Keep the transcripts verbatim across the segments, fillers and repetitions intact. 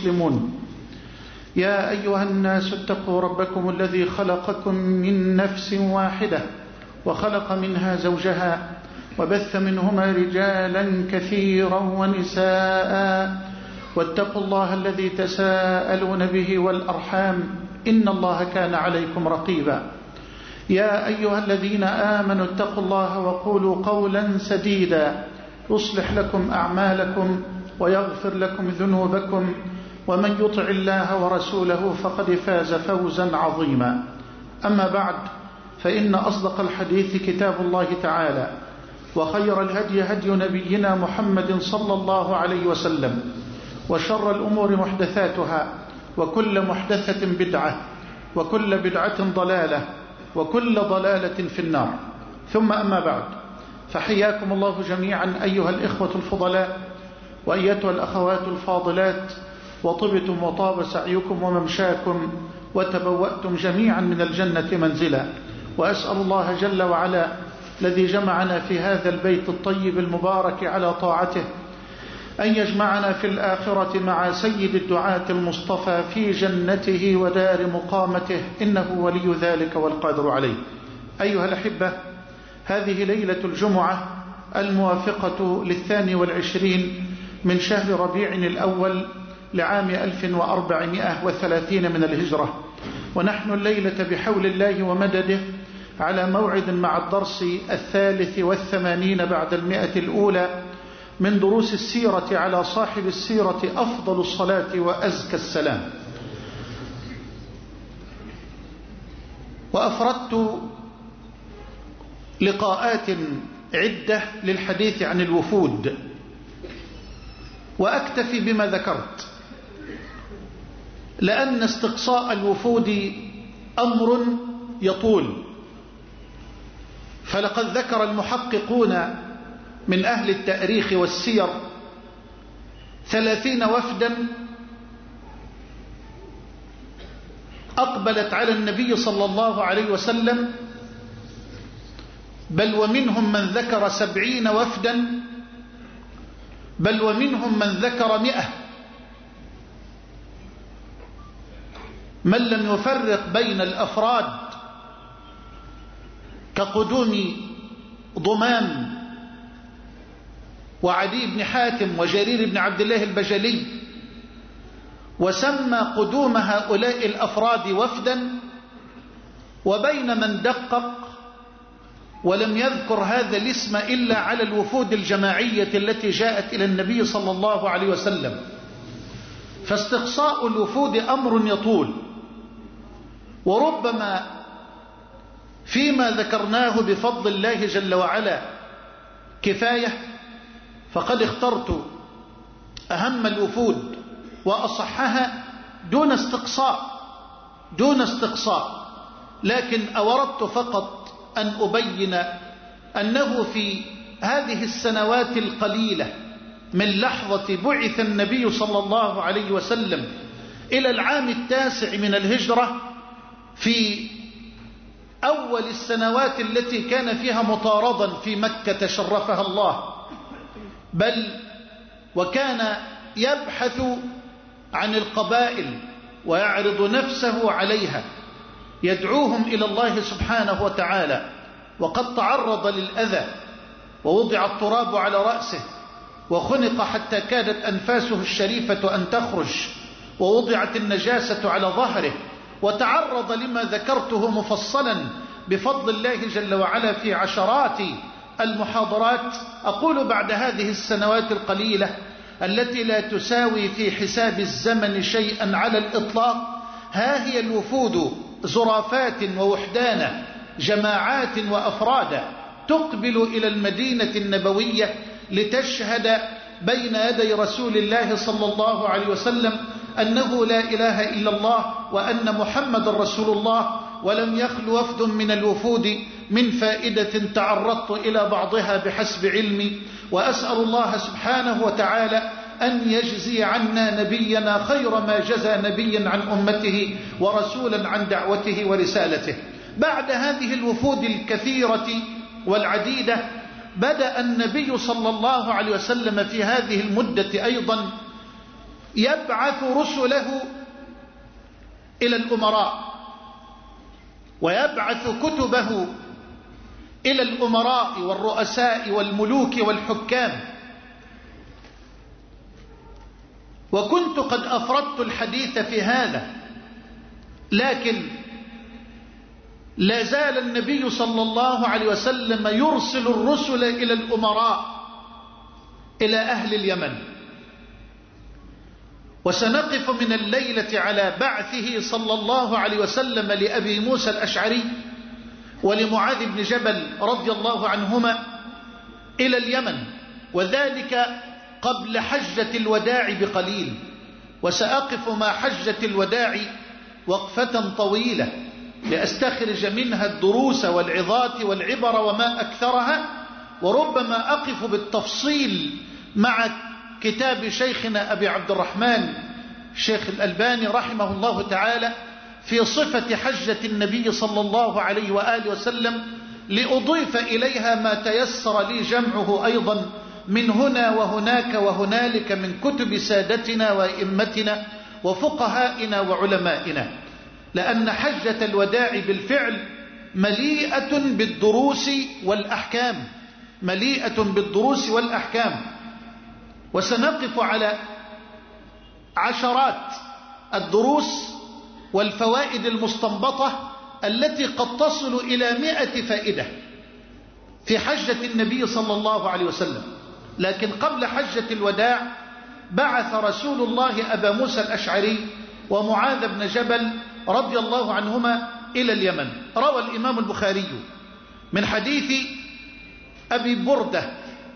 مسلمون. يا أيها الناس اتقوا ربكم الذي خلقكم من نفس واحدة وخلق منها زوجها وبث منهما رجالا كثيرا ونساء واتقوا الله الذي تساءلون به والأرحام إن الله كان عليكم رقيبا. يا أيها الذين آمنوا اتقوا الله وقولوا قولا سديدا يصلح لكم أعمالكم ويغفر لكم ذنوبكم ومن يطع الله ورسوله فقد فاز فوزا عظيما. أما بعد، فإن أصدق الحديث كتاب الله تعالى، وخير الهدي هدي نبينا محمد صلى الله عليه وسلم، وشر الأمور محدثاتها، وكل محدثة بدعة، وكل بدعة ضلالة، وكل ضلالة في النار. ثم أما بعد، فحياكم الله جميعا أيها الإخوة الفضلاء وأيتها الأخوات الفاضلات، وطبتم وطاب سعيكم وممشاكم وتبوأتم جميعا من الجنة منزلا. وأسأل الله جل وعلا الذي جمعنا في هذا البيت الطيب المبارك على طاعته أن يجمعنا في الآخرة مع سيد الدعاة المصطفى في جنته ودار مقامته، إنه ولي ذلك والقادر عليه. أيها الأحبة، هذه ليلة الجمعة الموافقة للثاني والعشرين من شهر ربيع الأول لعام ألف وأربعمائة وثلاثين من الهجرة، ونحن الليلة بحول الله ومدده على موعد مع الدرس الثالث والثمانين بعد المئة الأولى من دروس السيرة على صاحب السيرة أفضل الصلاة وأزكى السلام. وأفردت لقاءات عدة للحديث عن الوفود، وأكتفي بما ذكرت، لأن استقصاء الوفود أمر يطول. فلقد ذكر المحققون من أهل التاريخ والسير ثلاثين وفدا أقبلت على النبي صلى الله عليه وسلم، بل ومنهم من ذكر سبعين وفدا، بل ومنهم من ذكر مئة. من لم يفرق بين الأفراد كقدوم ضمام وعدي بن حاتم وجرير بن عبد الله البجلي، وسمى قدوم هؤلاء الأفراد وفدا، وبين من دقق ولم يذكر هذا الاسم إلا على الوفود الجماعية التي جاءت إلى النبي صلى الله عليه وسلم. فاستقصاء الوفود أمر يطول، وربما فيما ذكرناه بفضل الله جل وعلا كفاية، فقد اخترت أهم الوفود وأصحها دون استقصاء دون استقصاء لكن أوردت فقط أن أبين أنه في هذه السنوات القليلة من لحظة بعث النبي صلى الله عليه وسلم إلى العام التاسع من الهجرة، في أول السنوات التي كان فيها مطاردا في مكة شرفها الله، بل وكان يبحث عن القبائل ويعرض نفسه عليها، يدعوهم إلى الله سبحانه وتعالى، وقد تعرض للأذى ووضع التراب على رأسه وخنق حتى كادت أنفاسه الشريفة أن تخرج، ووضعت النجاسة على ظهره، وتعرض لما ذكرته مفصلا بفضل الله جل وعلا في عشرات المحاضرات. أقول بعد هذه السنوات القليلة التي لا تساوي في حساب الزمن شيئا على الإطلاق، ها هي الوفود زرافات ووحدانا، جماعات وأفرادا، تقبل إلى المدينة النبوية لتشهد بين يدي رسول الله صلى الله عليه وسلم أنه لا إله إلا الله وأن محمد رسول الله. ولم يخل وفد من الوفود من فائدة تعرضت إلى بعضها بحسب علمي، وأسأل الله سبحانه وتعالى أن يجزي عنا نبينا خير ما جزى نبيا عن أمته ورسولا عن دعوته ورسالته. بعد هذه الوفود الكثيرة والعديدة بدأ النبي صلى الله عليه وسلم في هذه المدة أيضا يبعث رسله إلى الأمراء ويبعث كتبه إلى الأمراء والرؤساء والملوك والحكام. وكنت قد أفردت الحديث في هذا، لكن لا زال النبي صلى الله عليه وسلم يرسل الرسل إلى الأمراء، إلى أهل اليمن. وسنقف من الليلة على بعثه صلى الله عليه وسلم لأبي موسى الأشعري ولمعاذ بن جبل رضي الله عنهما إلى اليمن، وذلك قبل حجة الوداع بقليل. وسأقف مع حجة الوداع وقفة طويلة لأستخرج منها الدروس والعظات والعبر وما أكثرها، وربما أقف بالتفصيل مع كتاب شيخنا أبي عبد الرحمن شيخ الألباني رحمه الله تعالى في صفة حجة النبي صلى الله عليه وآله وسلم، لأضيف إليها ما تيسر لي جمعه أيضا من هنا وهناك وهنالك من كتب سادتنا وإمتنا وفقهائنا وعلمائنا، لأن حجة الوداع بالفعل مليئة بالدروس والأحكام، مليئة بالدروس والأحكام. وسنقف على عشرات الدروس والفوائد المستنبطة التي قد تصل إلى مئة فائدة في حجة النبي صلى الله عليه وسلم. لكن قبل حجة الوداع بعث رسول الله أبا موسى الأشعري ومعاذ بن جبل رضي الله عنهما إلى اليمن. روى الإمام البخاري من حديث أبي بردة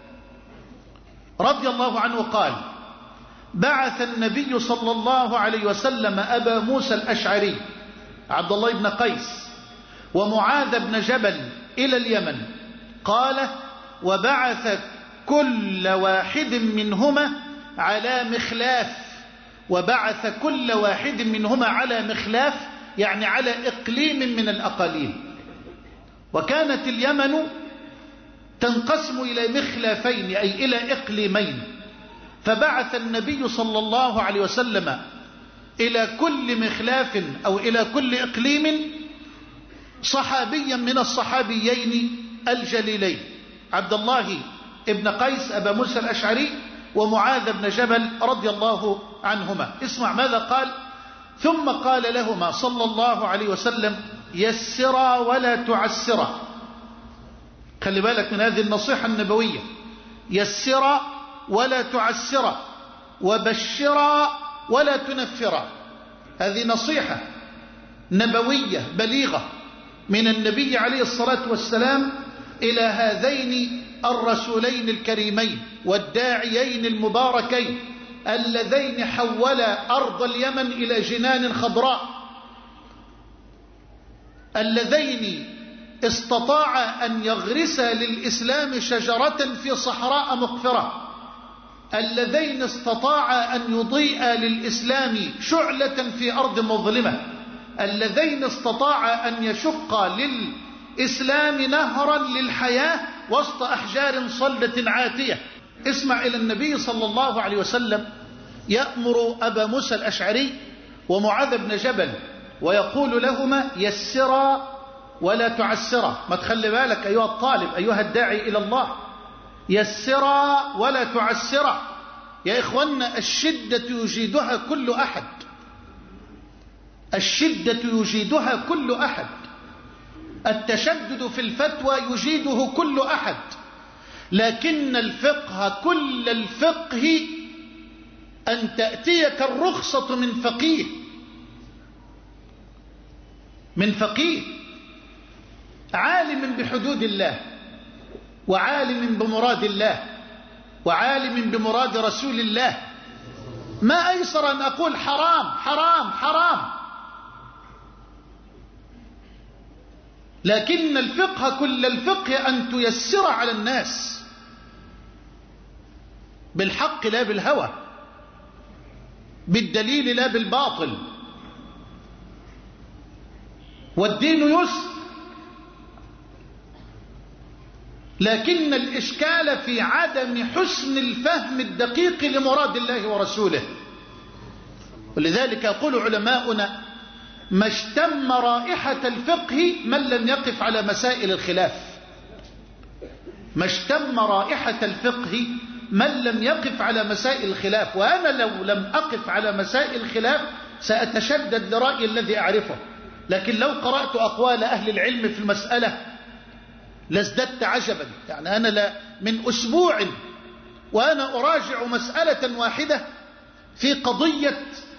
رضي الله عنه قال: بعث النبي صلى الله عليه وسلم أبا موسى الأشعري عبد الله بن قيس ومعاذ بن جبل إلى اليمن. قال: وبعث كل واحد منهما على مخلاف، وبعث كل واحد منهما على مخلاف يعني على إقليم من الأقاليم. وكانت اليمن تنقسم إلى مخلافين أي إلى إقليمين، فبعث النبي صلى الله عليه وسلم إلى كل مخلاف أو إلى كل إقليم صحابيا من الصحابيين الجليلين عبد الله ابن قيس أبا موسى الأشعري ومعاذ بن جبل رضي الله عنهما. اسمع ماذا قال: ثم قال لهما صلى الله عليه وسلم: يسرا ولا تعسرا. خلي بالك من هذه النصيحة النبوية، يسرا ولا تعسرا، وبشرا ولا تنفرا. هذه نصيحة نبوية بليغة من النبي عليه الصلاة والسلام إلى هذين الرسولين الكريمين والداعيين المباركين اللذين حولا أرض اليمن إلى جنان خضراء، اللذين استطاع أن يغرسا للإسلام شجرة في صحراء مقفرة، اللذين استطاع أن يضيء للإسلام شعلة في أرض مظلمة، اللذين استطاع أن يشق للإسلام نهرا للحياة وسط أحجار صلدة عاتية. اسمع إلى النبي صلى الله عليه وسلم يأمر أبا موسى الأشعري ومعاذ بن جبل ويقول لهما: يسرا ولا تعسرا. ما تخلي بالك أيها الطالب أيها الداعي إلى الله، يسرا ولا تعسرا. يا إخوانا، الشدة يجيدها كل أحد، الشدة يجيدها كل أحد، التشدد في الفتوى يجيده كل أحد، لكن الفقه كل الفقه أن تأتيك الرخصة من فقيه، من فقيه عالم بحدود الله وعالم بمراد الله وعالم بمراد رسول الله. ما أيسر أن أقول حرام حرام حرام، لكن الفقه كل الفقه أن تيسر على الناس بالحق لا بالهوى، بالدليل لا بالباطل. والدين يسر، لكن الإشكال في عدم حسن الفهم الدقيق لمراد الله ورسوله. ولذلك يقول علماؤنا: ما اشتم رائحة الفقه من لم يقف على مسائل الخلاف. ما اشتم رائحة الفقه من لم يقف على مسائل الخلاف. وأنا لو لم أقف على مسائل الخلاف سأتشدد لرأيي الذي أعرفه، لكن لو قرأت أقوال أهل العلم في المسألة لازددت عجبا. يعني أنا لا من أسبوع وأنا أراجع مسألة واحدة في قضية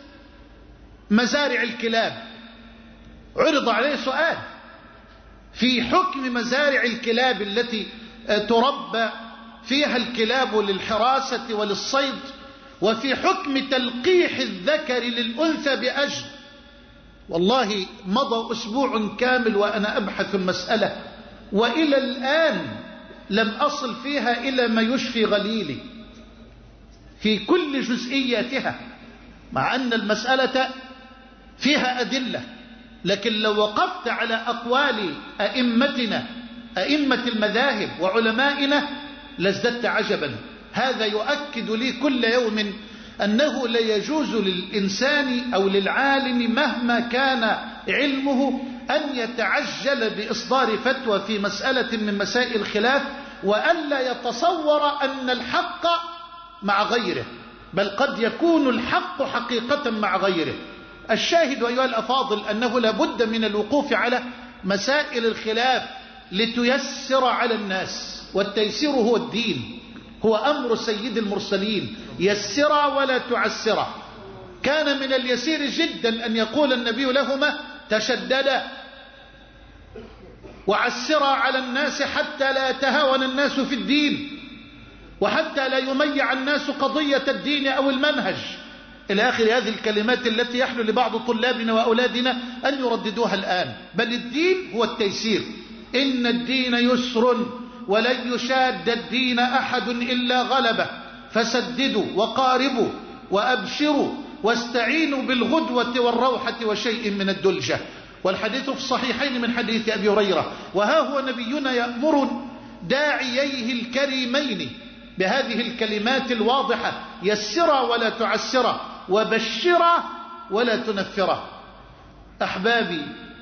مزارع الكلاب، عرض عليه سؤال في حكم مزارع الكلاب التي تربى فيها الكلاب للحراسة وللصيد، وفي حكم تلقيح الذكر للأنثى بأجر. والله مضى أسبوع كامل وأنا أبحث المسألة، وإلى الآن لم أصل فيها إلى ما يشفي غليلي في كل جزئياتها، مع أن المسألة فيها أدلة. لكن لو وقفت على أقوال أئمتنا أئمة المذاهب وعلمائنا لازددت عجبا. هذا يؤكد لي كل يوم أنه لا يجوز للإنسان أو للعالم مهما كان علمه أن يتعجل بإصدار فتوى في مسألة من مسائل الخلاف، وألا يتصور أن الحق مع غيره، بل قد يكون الحق حقيقة مع غيره. الشاهد أيها الأفاضل أنه لا بد من الوقوف على مسائل الخلاف لتيسر على الناس، والتيسير هو الدين، هو أمر سيد المرسلين: يسر ولا تعسر. كان من اليسير جدا أن يقول النبي لهما: تشددا وعسرا على الناس حتى لا يتهاون الناس في الدين، وحتى لا يميع الناس قضية الدين أو المنهج، إلى آخر هذه الكلمات التي يحلو لبعض طلابنا وأولادنا أن يرددوها الآن. بل الدين هو التيسير: إن الدين يسر ولن يشاد الدين أحد إلا غلبه، فسددوا وقاربوا وأبشروا واستعينوا بالغدوة والروحة وشيء من الدلجة. والحديث في الصحيحين من حديث أبي هريرة: وها هو نبينا يأمر داعييه الكريمين بهذه الكلمات الواضحة: يسرا ولا تعسرا، وبشرا ولا تنفرا. أحبابي،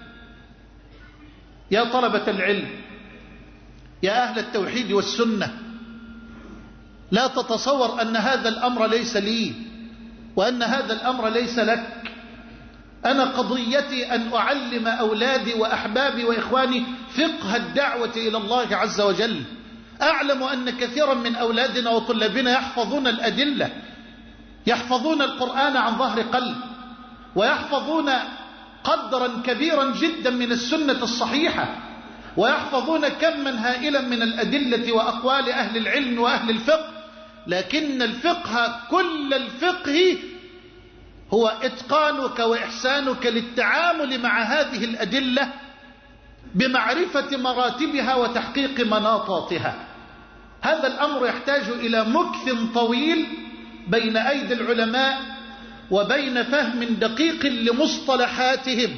يا طلبة العلم، يا أهل التوحيد والسنة، لا تتصور أن هذا الأمر ليس لي وأن هذا الأمر ليس لك. أنا قضيتي أن أعلم أولادي وأحبابي وإخواني فقه الدعوة إلى الله عز وجل. أعلم أن كثيرا من أولادنا وطلابنا يحفظون الأدلة، يحفظون القرآن عن ظهر قلب، ويحفظون قدرا كبيرا جدا من السنة الصحيحة، ويحفظون كما هائلا من الأدلة وأقوال أهل العلم وأهل الفقه. لكن الفقه كل الفقه هو إتقانك وإحسانك للتعامل مع هذه الأدلة بمعرفة مراتبها وتحقيق مناطاتها. هذا الأمر يحتاج إلى مكث طويل بين أيدي العلماء وبين فهم دقيق لمصطلحاتهم.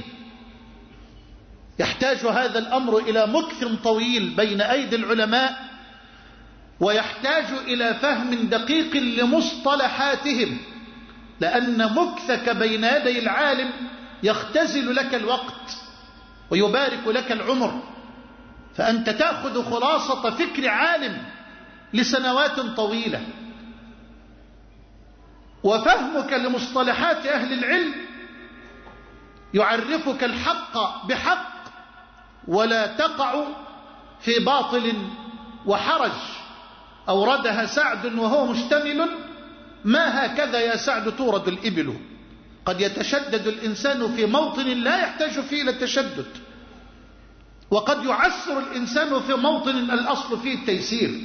يحتاج هذا الأمر إلى مكث طويل بين أيدي العلماء، ويحتاج إلى فهم دقيق لمصطلحاتهم، لأن مكثك بين يدي العالم يختزل لك الوقت ويبارك لك العمر، فأنت تأخذ خلاصة فكر عالم لسنوات طويلة. وفهمك لمصطلحات أهل العلم يعرفك الحق بحق، ولا تقع في باطل وحرج. أوردها سعد وهو مشتمل: ما هكذا يا سعد تورد الإبل. قد يتشدد الإنسان في موطن لا يحتاج فيه إلى التشدد، وقد يعسر الإنسان في موطن الأصل فيه التيسير.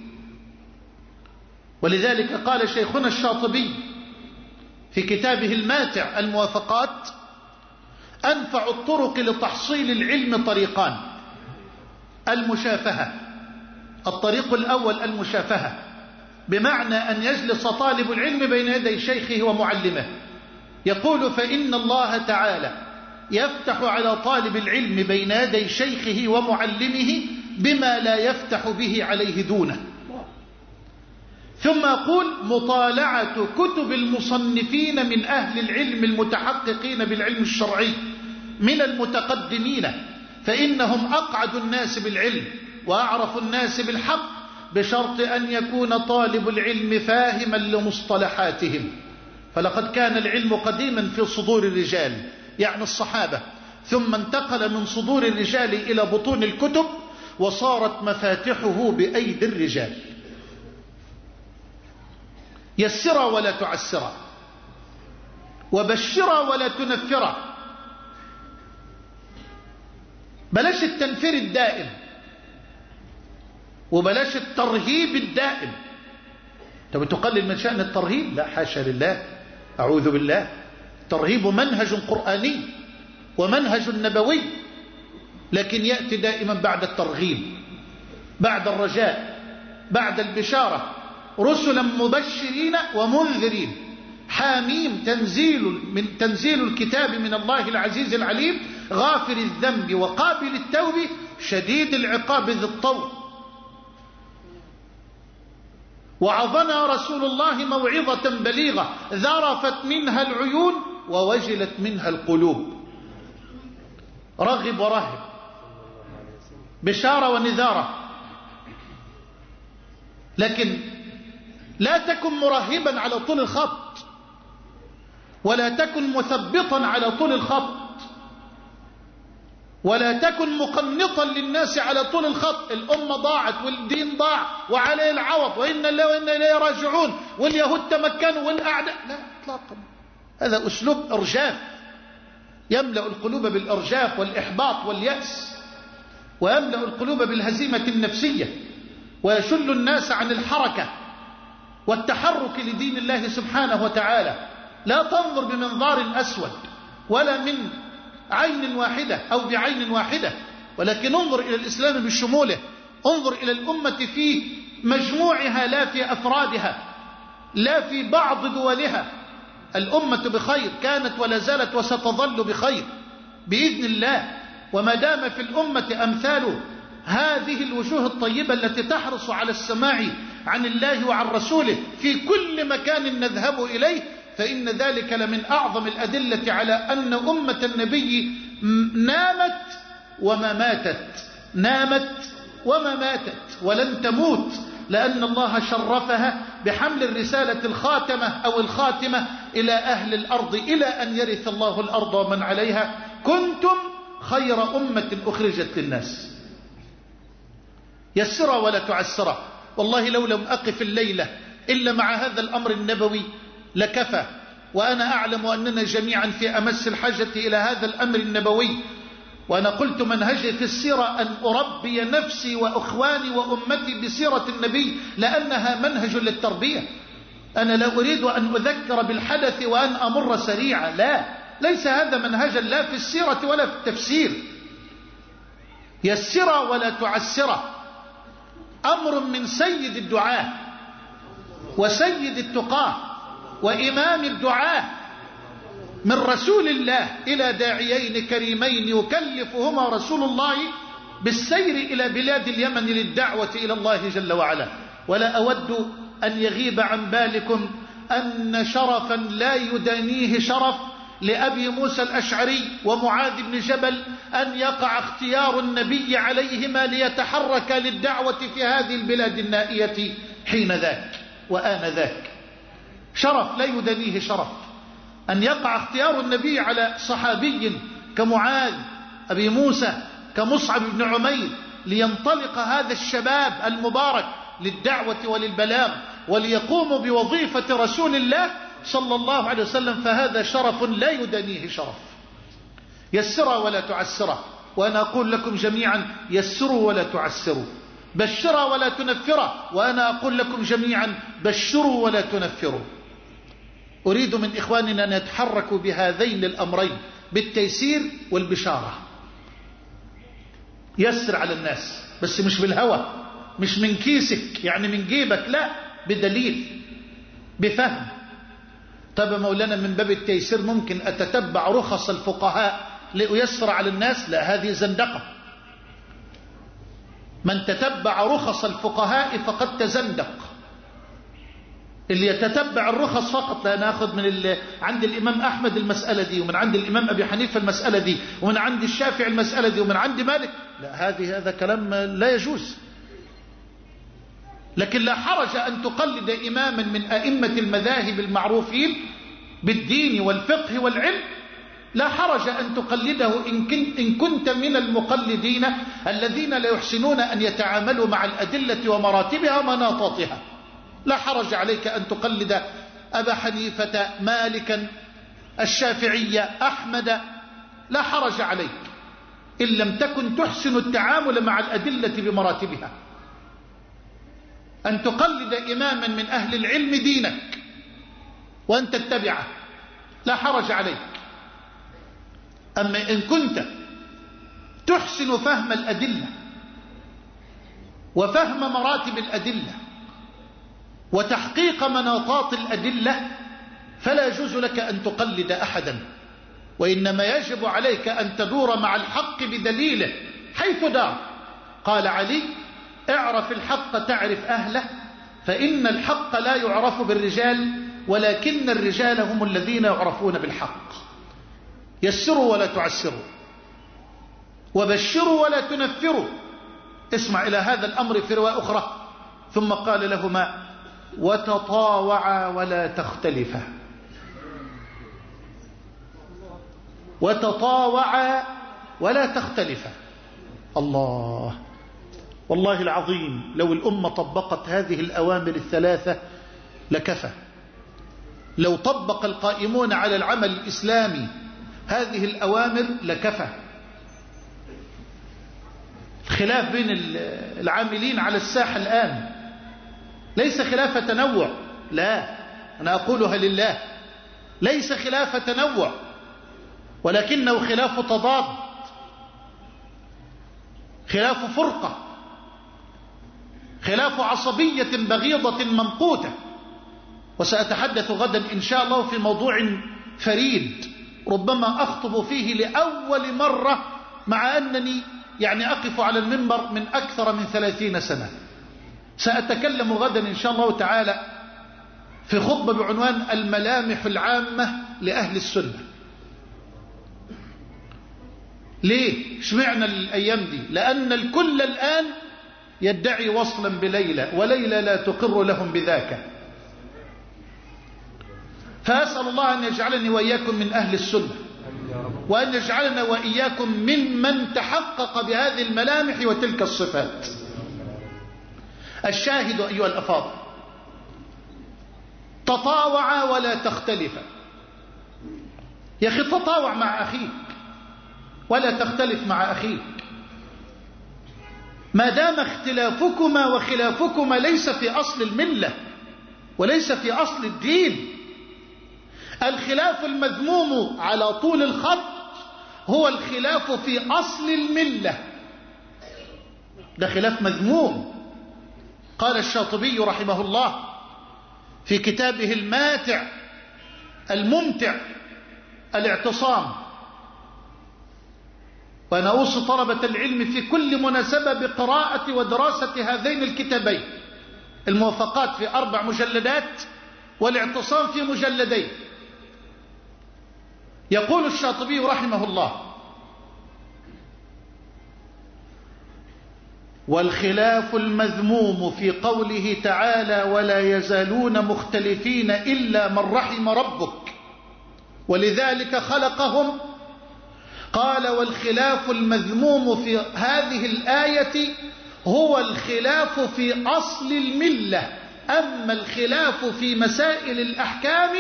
ولذلك قال شيخنا الشاطبي في كتابه الماتع الموافقات: أنفع الطرق لتحصيل العلم طريقان: المشافهة. الطريق الأول المشافهة، بمعنى أن يجلس طالب العلم بين يدي شيخه ومعلمه. يقول: فإن الله تعالى يفتح على طالب العلم بين يدي شيخه ومعلمه بما لا يفتح به عليه دونه، ثم أقول مطالعة كتب المصنفين من أهل العلم المتحققين بالعلم الشرعي من المتقدمين، فإنهم أقعد الناس بالعلم وأعرف الناس بالحق، بشرط أن يكون طالب العلم فاهما لمصطلحاتهم. فلقد كان العلم قديما في صدور الرجال يعني الصحابة، ثم انتقل من صدور الرجال إلى بطون الكتب، وصارت مفاتحه بأيدي الرجال. يسر ولا تعسر، وبشر ولا تنفر. بلاش التنفير الدائم، وبلاش الترهيب الدائم. انت بتقلل من شأن الترهيب؟ لا، حاشا لله، أعوذ بالله. الترهيب منهج قرآني ومنهج نبوي، لكن يأتي دائما بعد الترغيب، بعد الرجاء، بعد البشارة. رسلا مبشرين ومنذرين. حاميم تنزيل من تنزيل الكتاب من الله العزيز العليم، غافر الذنب وقابل التوب، شديد العقاب ذي الطول. وعظنا رسول الله موعظة بليغة، ذرفت منها العيون ووجلت منها القلوب. رغب ورهب، بشارة ونذارة. لكن لا تكن مرهبا على طول الخط، ولا تكن مثبطا على طول الخط، ولا تكن مقنطا للناس على طول الخط. الأمة ضاعت والدين ضاع وعليه العوض، وإن الله وإنا إليه راجعون، واليهود تمكنوا والأعداء. لا اطلاقا، هذا أسلوب إرجاف يملأ القلوب بالإرجاف والإحباط واليأس، ويملأ القلوب بالهزيمة النفسية، ويشل الناس عن الحركة والتحرك لدين الله سبحانه وتعالى. لا تنظر بمنظار أسود ولا من عين واحدة أو بعين واحدة، ولكن انظر إلى الإسلام بشموله، انظر إلى الأمة في مجموعها لا في أفرادها، لا في بعض دولها. الأمة بخير كانت ولا زالت وستظل بخير بإذن الله. وما دام في الأمة أمثال هذه الوجوه الطيبة التي تحرص على السماع عن الله وعن رسوله في كل مكان نذهب إليه، فإن ذلك لمن أعظم الأدلة على أن أمة النبي نامت وما ماتت، نامت وما ماتت ولن تموت، لأن الله شرفها بحمل الرسالة الخاتمة أو الخاتمة إلى أهل الأرض إلى أن يرث الله الأرض ومن عليها. كنتم خير أمة أخرجت للناس. يسر ولا تعسر. والله لو لم أقف الليلة إلا مع هذا الأمر النبوي لكفى، وأنا أعلم أننا جميعا في أمس الحاجة إلى هذا الأمر النبوي. وأنا قلت منهجي في السيرة أن أربي نفسي وأخواني وأمتي بسيرة النبي، لأنها منهج للتربية. أنا لا أريد أن أذكر بالحدث وأن أمر سريعا، لا، ليس هذا منهجا لا في السيرة ولا في التفسير. يسر ولا تعسر، أمر من سيد الدعاة وسيد التقاه وإمام الدعاة، من رسول الله إلى داعيين كريمين يكلفهما رسول الله بالسير إلى بلاد اليمن للدعوة إلى الله جل وعلا. ولا أود أن يغيب عن بالكم أن شرفا لا يدانيه شرف لأبي موسى الأشعري ومعاذ بن جبل أن يقع اختيار النبي عليهما ليتحرك للدعوة في هذه البلاد النائية حين ذاك وآن ذاك. شرف لا يدانيه شرف أن يقع اختيار النبي على صحابي كمعاذ أبي موسى كمصعب بن عمير، لينطلق هذا الشباب المبارك للدعوة وللبلاغ وليقوموا بوظيفة رسول الله صلى الله عليه وسلم. فهذا شرف لا يدانيه شرف. يسر ولا تعسر. وأنا أقول لكم جميعا يسروا ولا تعسروا، بشروا ولا تنفروا. وأنا أقول لكم جميعا بشروا ولا تنفروا. أريد من إخواننا أن يتحركوا بهذين الأمرين، بالتيسير والبشارة. يسر على الناس، بس مش بالهوى، مش من كيسك يعني من جيبك، لا، بدليل، بفهم. طب مولانا من باب التيسير ممكن أتتبع رخص الفقهاء لأيسر على الناس؟ لا، هذه زندقة. من تتبع رخص الفقهاء فقد تزندق. اللي يتتبع الرخص فقط، لا ناخذ من عند الإمام أحمد المسألة دي، ومن عند الإمام أبي حنيفة المسألة دي، ومن عند الشافعي المسألة دي، ومن عند مالك. لا، هذه هذا كلام لا يجوز. لكن لا حرج أن تقلد إماما من أئمة المذاهب المعروفين بالدين والفقه والعلم، لا حرج أن تقلده إن كنت من المقلدين الذين لا يحسنون أن يتعاملوا مع الأدلة ومراتبها ومناطاتها. لا حرج عليك أن تقلد أبا حنيفة، مالكا، الشافعية، أحمد، لا حرج عليك إن لم تكن تحسن التعامل مع الأدلة بمراتبها. أن تقلد إماما من أهل العلم دينك وأن تتبعه، لا حرج عليك. أما إن كنت تحسن فهم الأدلة وفهم مراتب الأدلة وتحقيق مناطات الأدلة، فلا يجوز لك أن تقلد أحدا، وإنما يجب عليك أن تدور مع الحق بدليله حيث دار. قال علي: اعرف الحق تعرف أهله، فإن الحق لا يعرف بالرجال ولكن الرجال هم الذين يعرفون بالحق. يسروا ولا تعسروا، وبشروا ولا تنفروا. اسمع إلى هذا الأمر في رواية أخرى: ثم قال لهما: وتطاوعا ولا تختلفا. وتطاوعا ولا تختلفا. الله، والله العظيم لو الأمة طبقت هذه الأوامر الثلاثة لكفى. لو طبق القائمون على العمل الإسلامي هذه الأوامر لكفى. الخلاف بين العاملين على الساحة الآن ليس خلاف تنوع، لا، أنا أقولها لله، ليس خلاف تنوع، ولكنه خلاف تضاد، خلاف فرقة، خلاف عصبية بغيضة ممقوتة. وسأتحدث غدا إن شاء الله في موضوع فريد ربما أخطب فيه لأول مرة، مع أنني يعني أقف على المنبر من أكثر من ثلاثين سنة. سأتكلم غدا إن شاء الله تعالى في خطبة بعنوان الملامح العامة لأهل السنة. ليه؟ اشمعنى الأيام دي؟ لأن الكل الآن يدعي وصلا بليلى، وليلى لا تقر لهم بذاك. فأسأل الله أن يجعلني وإياكم من أهل السنة، وأن يجعلنا وإياكم ممن تحقق بهذه الملامح وتلك الصفات. الشاهد أيها الأفاضل: تطاوعا ولا تختلفا. يا أخي تطاوع مع أخيك ولا تختلف مع أخيك، ما دام اختلافكما وخلافكما ليس في أصل الملة وليس في أصل الدين. الخلاف المذموم على طول الخط هو الخلاف في أصل الملة، ده خلاف مذموم. قال الشاطبي رحمه الله في كتابه الماتع الممتع الاعتصام، وأنا أوصي طلبة العلم في كل مناسبة بقراءة ودراسة هذين الكتابين، الموافقات في أربع مجلدات والاعتصام في مجلدين. يقول الشاطبي رحمه الله: والخلاف المذموم في قوله تعالى: ولا يزالون مختلفين إلا من رحم ربك ولذلك خلقهم. قال: والخلاف المذموم في هذه الآية هو الخلاف في أصل الملة، أما الخلاف في مسائل الأحكام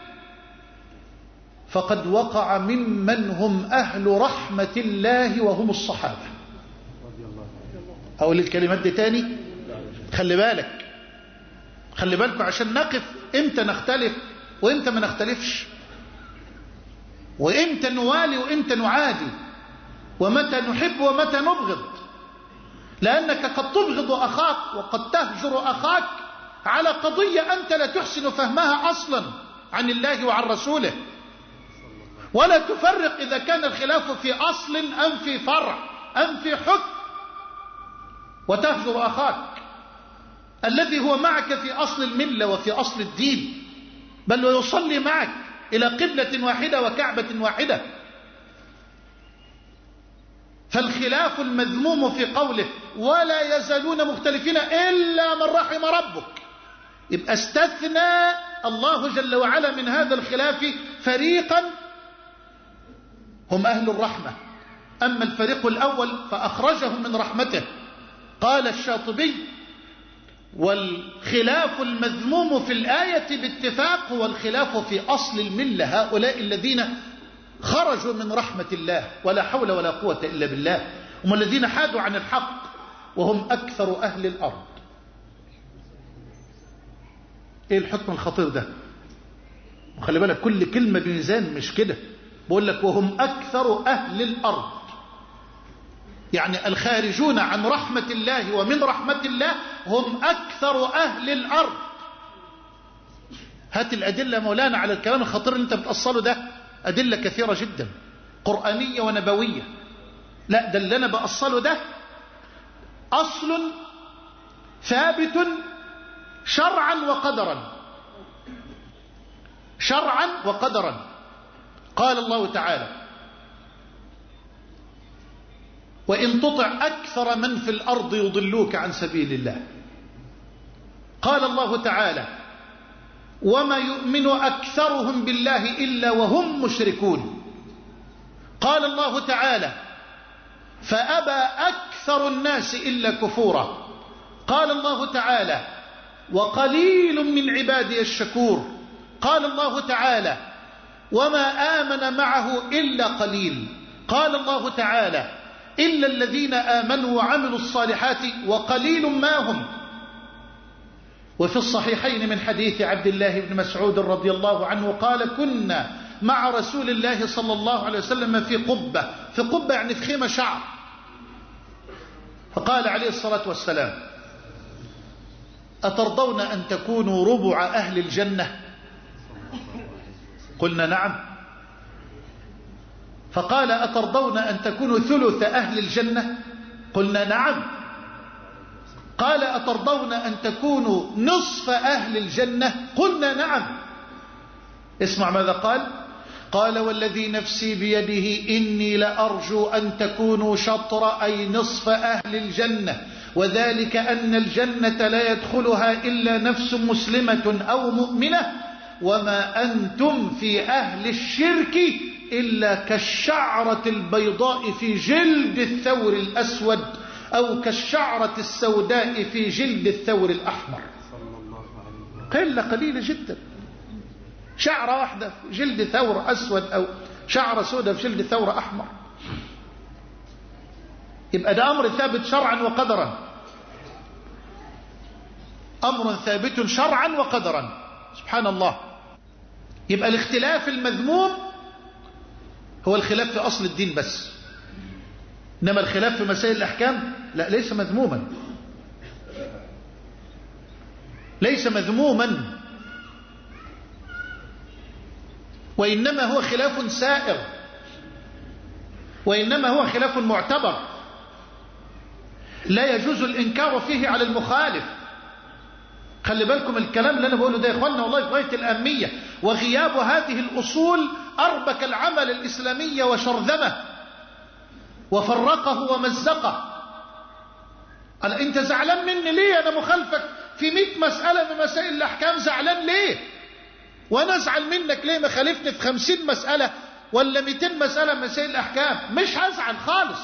فقد وقع ممن هم أهل رحمة الله وهم الصحابة. أقول الكلمات دي تاني، خلي بالك خلي بالكم عشان نقف إمتى نختلف وإمتى ما نختلفش، وإمتى نوالي وإمتى نعادي، ومتى نحب ومتى نبغض. لأنك قد تبغض أخاك وقد تهجر أخاك على قضية أنت لا تحسن فهمها أصلا عن الله وعن رسوله، ولا تفرق إذا كان الخلاف في أصل أم في فرع أم في حكم، وتهجر أخاك. الذي هو معك في أصل الملة وفي أصل الدين، بل ويصلي معك إلى قبلة واحدة وكعبة واحدة. فالخلاف المذموم في قوله ولا يزالون مختلفين إلا من رحم ربك، يبقى استثنى الله جل وعلا من هذا الخلاف فريقا هم أهل الرحمة. أما الفريق الأول فأخرجهم من رحمته. قال الشاطبي والخلاف المذموم في الآية باتفاق هو الخلاف في أصل الملة، هؤلاء الذين خرجوا من رحمة الله ولا حول ولا قوة إلا بالله، هم الذين حادوا عن الحق وهم أكثر أهل الأرض. إيه الحكم الخطير ده؟ وخلي بالك كل كلمة بميزان، مش كده بقول لك وهم أكثر أهل الأرض، يعني الخارجون عن رحمة الله ومن رحمة الله هم أكثر أهل الأرض. هات الأدلة مولانا على الكلام الخطير اللي انت بتأصله ده، أدلة كثيرة جدا قرآنية ونبوية. لا، ده اللي أنا بأصله ده أصل ثابت شرعا وقدرا، شرعا وقدرا. قال الله تعالى وإن تطع أكثر من في الأرض يضلوك عن سبيل الله. قال الله تعالى وما يؤمن أكثرهم بالله إلا وهم مشركون. قال الله تعالى فأبى أكثر الناس إلا كفورا. قال الله تعالى وقليل من عبادي الشكور. قال الله تعالى وما آمن معه إلا قليل. قال الله تعالى إلا الذين آمنوا وعملوا الصالحات وقليل ما هم. وفي الصحيحين من حديث عبد الله بن مسعود رضي الله عنه قال كنا مع رسول الله صلى الله عليه وسلم في قبة، في قبة يعني في خيمة شعر، فقال عليه الصلاة والسلام أترضون أن تكونوا ربع أهل الجنة؟ قلنا نعم. فقال أترضون أن تكونوا ثلث أهل الجنة؟ قلنا نعم. قال أترضون أن تكونوا نصف أهل الجنة؟ قلنا نعم. اسمع ماذا قال. قال والذي نفسي بيده إني لأرجو أن تكونوا شطر أي نصف أهل الجنة، وذلك أن الجنة لا يدخلها إلا نفس مسلمة أو مؤمنة، وما أنتم في أهل الشرك إلا كالشعرة البيضاء في جلد الثور الأسود أو كالشعرة السوداء في جلد الثور الأحمر. قلة قليلة جدا، شعرة واحدة في جلد ثور أسود أو شعرة سوداء في جلد ثور أحمر. يبقى ده أمر ثابت شرعا وقدرا، أمر ثابت شرعا وقدرا، سبحان الله. يبقى الاختلاف المذموم هو الخلاف في أصل الدين بس، إنما الخلاف في مسائل الأحكام لا، ليس مذموما، ليس مذموما، وإنما هو خلاف سائر، وإنما هو خلاف معتبر لا يجوز الإنكار فيه على المخالف. خلي بالكم الكلام اللي أنا بقوله ده يا إخواننا والله في غاية الأهمية، وغياب هذه الأصول أربك العمل الإسلامي وشرذمه وفرقه ومزقه. أنا أنت زعلان مني ليه؟ أنا مخالفك في مئة مسألة من مسائل الأحكام، زعلان ليه؟ وأنا أزعل منك ليه؟ ما خالفني في خمسين مسألة ولا مئتين مسألة من مسائل الأحكام، مش هزعل خالص.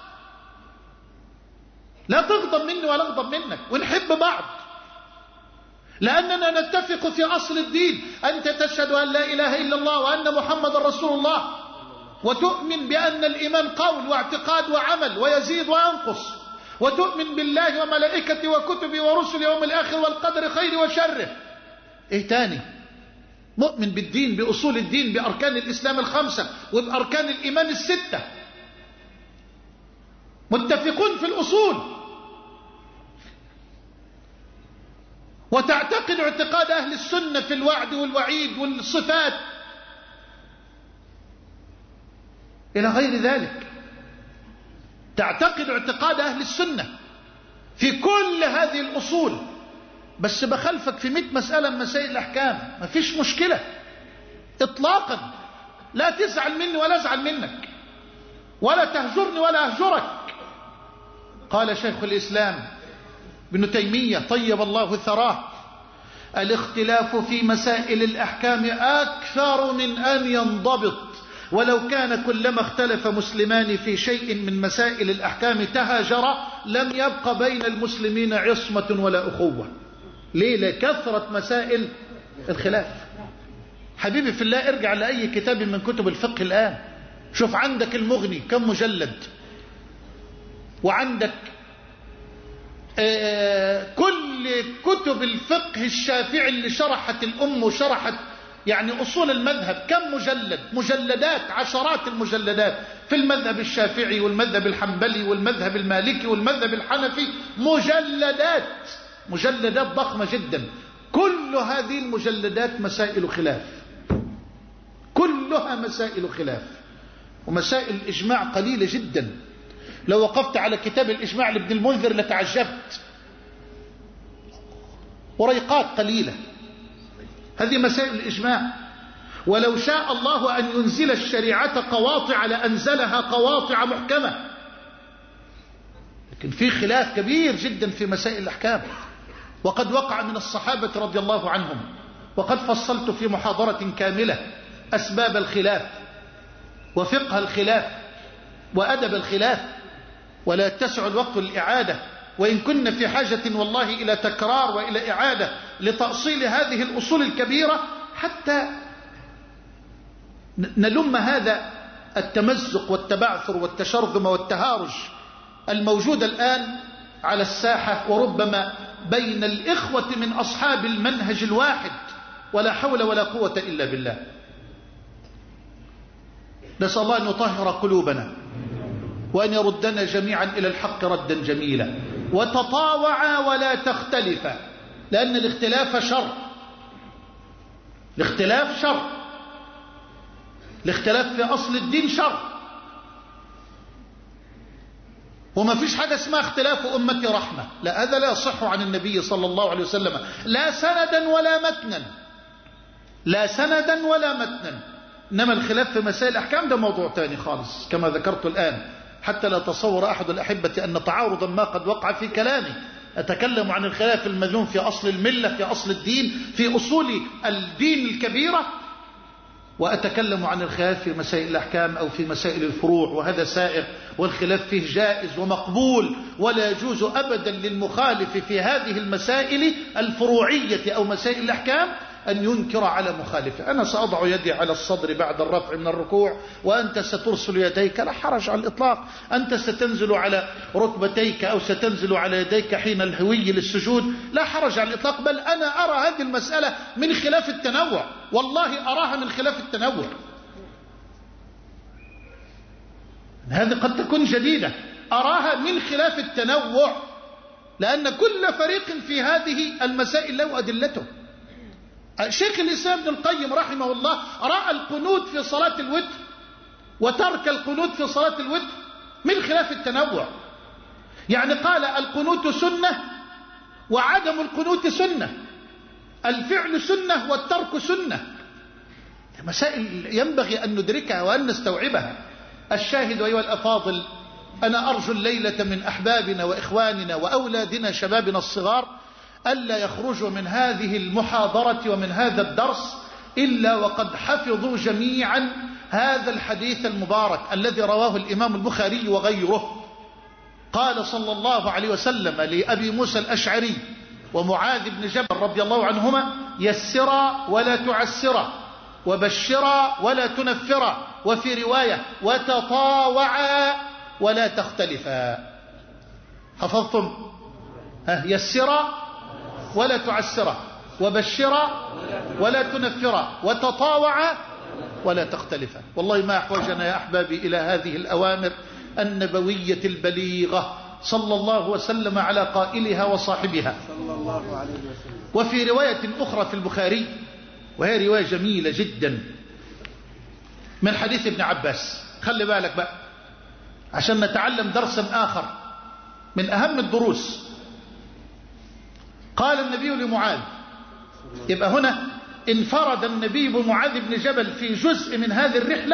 لا تغضب مني ولا أغضب منك، ونحب بعض لأننا نتفق في أصل الدين. أنت تشهد أن لا إله إلا الله وأن محمد رسول الله، وتؤمن بأن الإيمان قول واعتقاد وعمل ويزيد وينقص، وتؤمن بالله وملائكته وكتبه ورسله يوم الآخر والقدر خير وشره. إيه تاني؟ مؤمن بالدين، بأصول الدين، بأركان الإسلام الخمسة وبأركان الإيمان الستة، متفقون في الأصول، وتعتقد اعتقاد أهل السنة في الوعد والوعيد والصفات إلى غير ذلك. تعتقد اعتقاد أهل السنة في كل هذه الأصول بس بخلفك في مئة مسألة من مسائل الأحكام، ما فيش مشكلة إطلاقا، لا تزعل مني ولا أزعل منك، ولا تهجرني ولا أهجرك. قال شيخ الإسلام ابن تيمية طيب الله ثراه: الاختلاف في مسائل الأحكام أكثر من أن ينضبط، ولو كان كلما اختلف مسلمان في شيء من مسائل الأحكام تهاجرا لم يبق بين المسلمين عصمة ولا أخوة. ليه؟ لكثرة مسائل الخلاف. حبيبي في الله، ارجع لأي كتاب من كتب الفقه الآن، شوف عندك المغني كم مجلد، وعندك آه كل كتب الفقه الشافعي اللي شرحت الأم وشرحت يعني أصول المذهب كم مجلد، مجلدات، عشرات المجلدات في المذهب الشافعي والمذهب الحنبلي والمذهب المالكي والمذهب الحنفي، مجلدات مجلدات ضخمة جدا. كل هذه المجلدات مسائل خلاف، كلها مسائل خلاف، ومسائل الإجماع قليلة جدا. لو وقفت على كتاب الإجماع لابن المنذر لتعجبت، وريقات قليلة. هذه مسائل الإجماع. ولو شاء الله أن ينزل الشريعة قواطع لأنزلها قواطع محكمة، لكن في خلاف كبير جدا في مسائل الأحكام، وقد وقع من الصحابة رضي الله عنهم، وقد فصلت في محاضرة كاملة أسباب الخلاف وفقه الخلاف وأدب الخلاف، ولا يتسع الوقت للإعادة، وإن كنا في حاجة والله إلى تكرار وإلى إعادة لتأصيل هذه الأصول الكبيرة حتى نلم هذا التمزق والتبعثر والتشرذم والتهارج الموجود الآن على الساحة، وربما بين الإخوة من أصحاب المنهج الواحد، ولا حول ولا قوة إلا بالله. نسأل الله أن يطهر قلوبنا، وأن يردنا جميعا إلى الحق ردا جميلا. وتطاوعا ولا تختلفا، لأن الاختلاف شر، الاختلاف شر، الاختلاف في أصل الدين شر، وما فيش حاجة اسمها اختلاف أمتي رحمة، لا، هذا لا يصح عن النبي صلى الله عليه وسلم، لا سندا ولا متنا، لا سندا ولا متنا. إنما الخلاف في مسائل الأحكام ده موضوع تاني خالص كما ذكرت الآن، حتى لا تصور أحد الأحبة أن تعارضا ما قد وقع في كلامي. أتكلم عن الخلاف المذموم في أصل الملة، في أصل الدين، في أصول الدين الكبيرة، وأتكلم عن الخلاف في مسائل الأحكام أو في مسائل الفروع، وهذا سائغ، والخلاف فيه جائز ومقبول، ولا يجوز أبدا للمخالف في هذه المسائل الفروعية أو مسائل الأحكام أن ينكر على مخالفه. أنا سأضع يدي على الصدر بعد الرفع من الركوع، وأنت سترسل يديك، لا حرج على الإطلاق. أنت ستنزل على ركبتيك أو ستنزل على يديك حين الهوي للسجود، لا حرج على الإطلاق. بل أنا أرى هذه المسألة من خلاف التنوع، والله أراها من خلاف التنوع. هذه قد تكون جديدة، أراها من خلاف التنوع، لأن كل فريق في هذه المسائل له أدلته. شيخ الإسلام ابن القيم رحمه الله رأى القنوت في صلاة الوتر وترك القنوت في صلاة الوتر من خلاف التنوع، يعني قال القنوت سنة وعدم القنوت سنة، الفعل سنة والترك سنة. مسائل ينبغي أن ندركها وأن نستوعبها. الشاهد أيها الأفاضل، أنا أرجو الليلة من أحبابنا وإخواننا وأولادنا شبابنا الصغار ألا يخرجوا من هذه المحاضرة ومن هذا الدرس إلا وقد حفظوا جميعا هذا الحديث المبارك الذي رواه الإمام البخاري وغيره. قال صلى الله عليه وسلم لأبي موسى الأشعري ومعاذ بن جبل رضي الله عنهما: يسرا ولا تعسرا، وبشرا ولا تنفرا، وفي رواية وتطاوعا ولا تختلفا. حفظتم؟ يسرا ولا تعسرا، وبشرا ولا تنفرا، وتطاوعا ولا تختلفا. والله ما أحوجنا يا أحبابي إلى هذه الأوامر النبوية البليغة، صلى الله وسلم على قائلها وصاحبها. وفي رواية أخرى في البخاري، وهي رواية جميلة جدا، من حديث ابن عباس. خلي بالك بقى عشان نتعلم درسا آخر من أهم الدروس. قال النبي لمعاذ، يبقى هنا انفرد النبي بمعاذ بن جبل في جزء من هذه الرحلة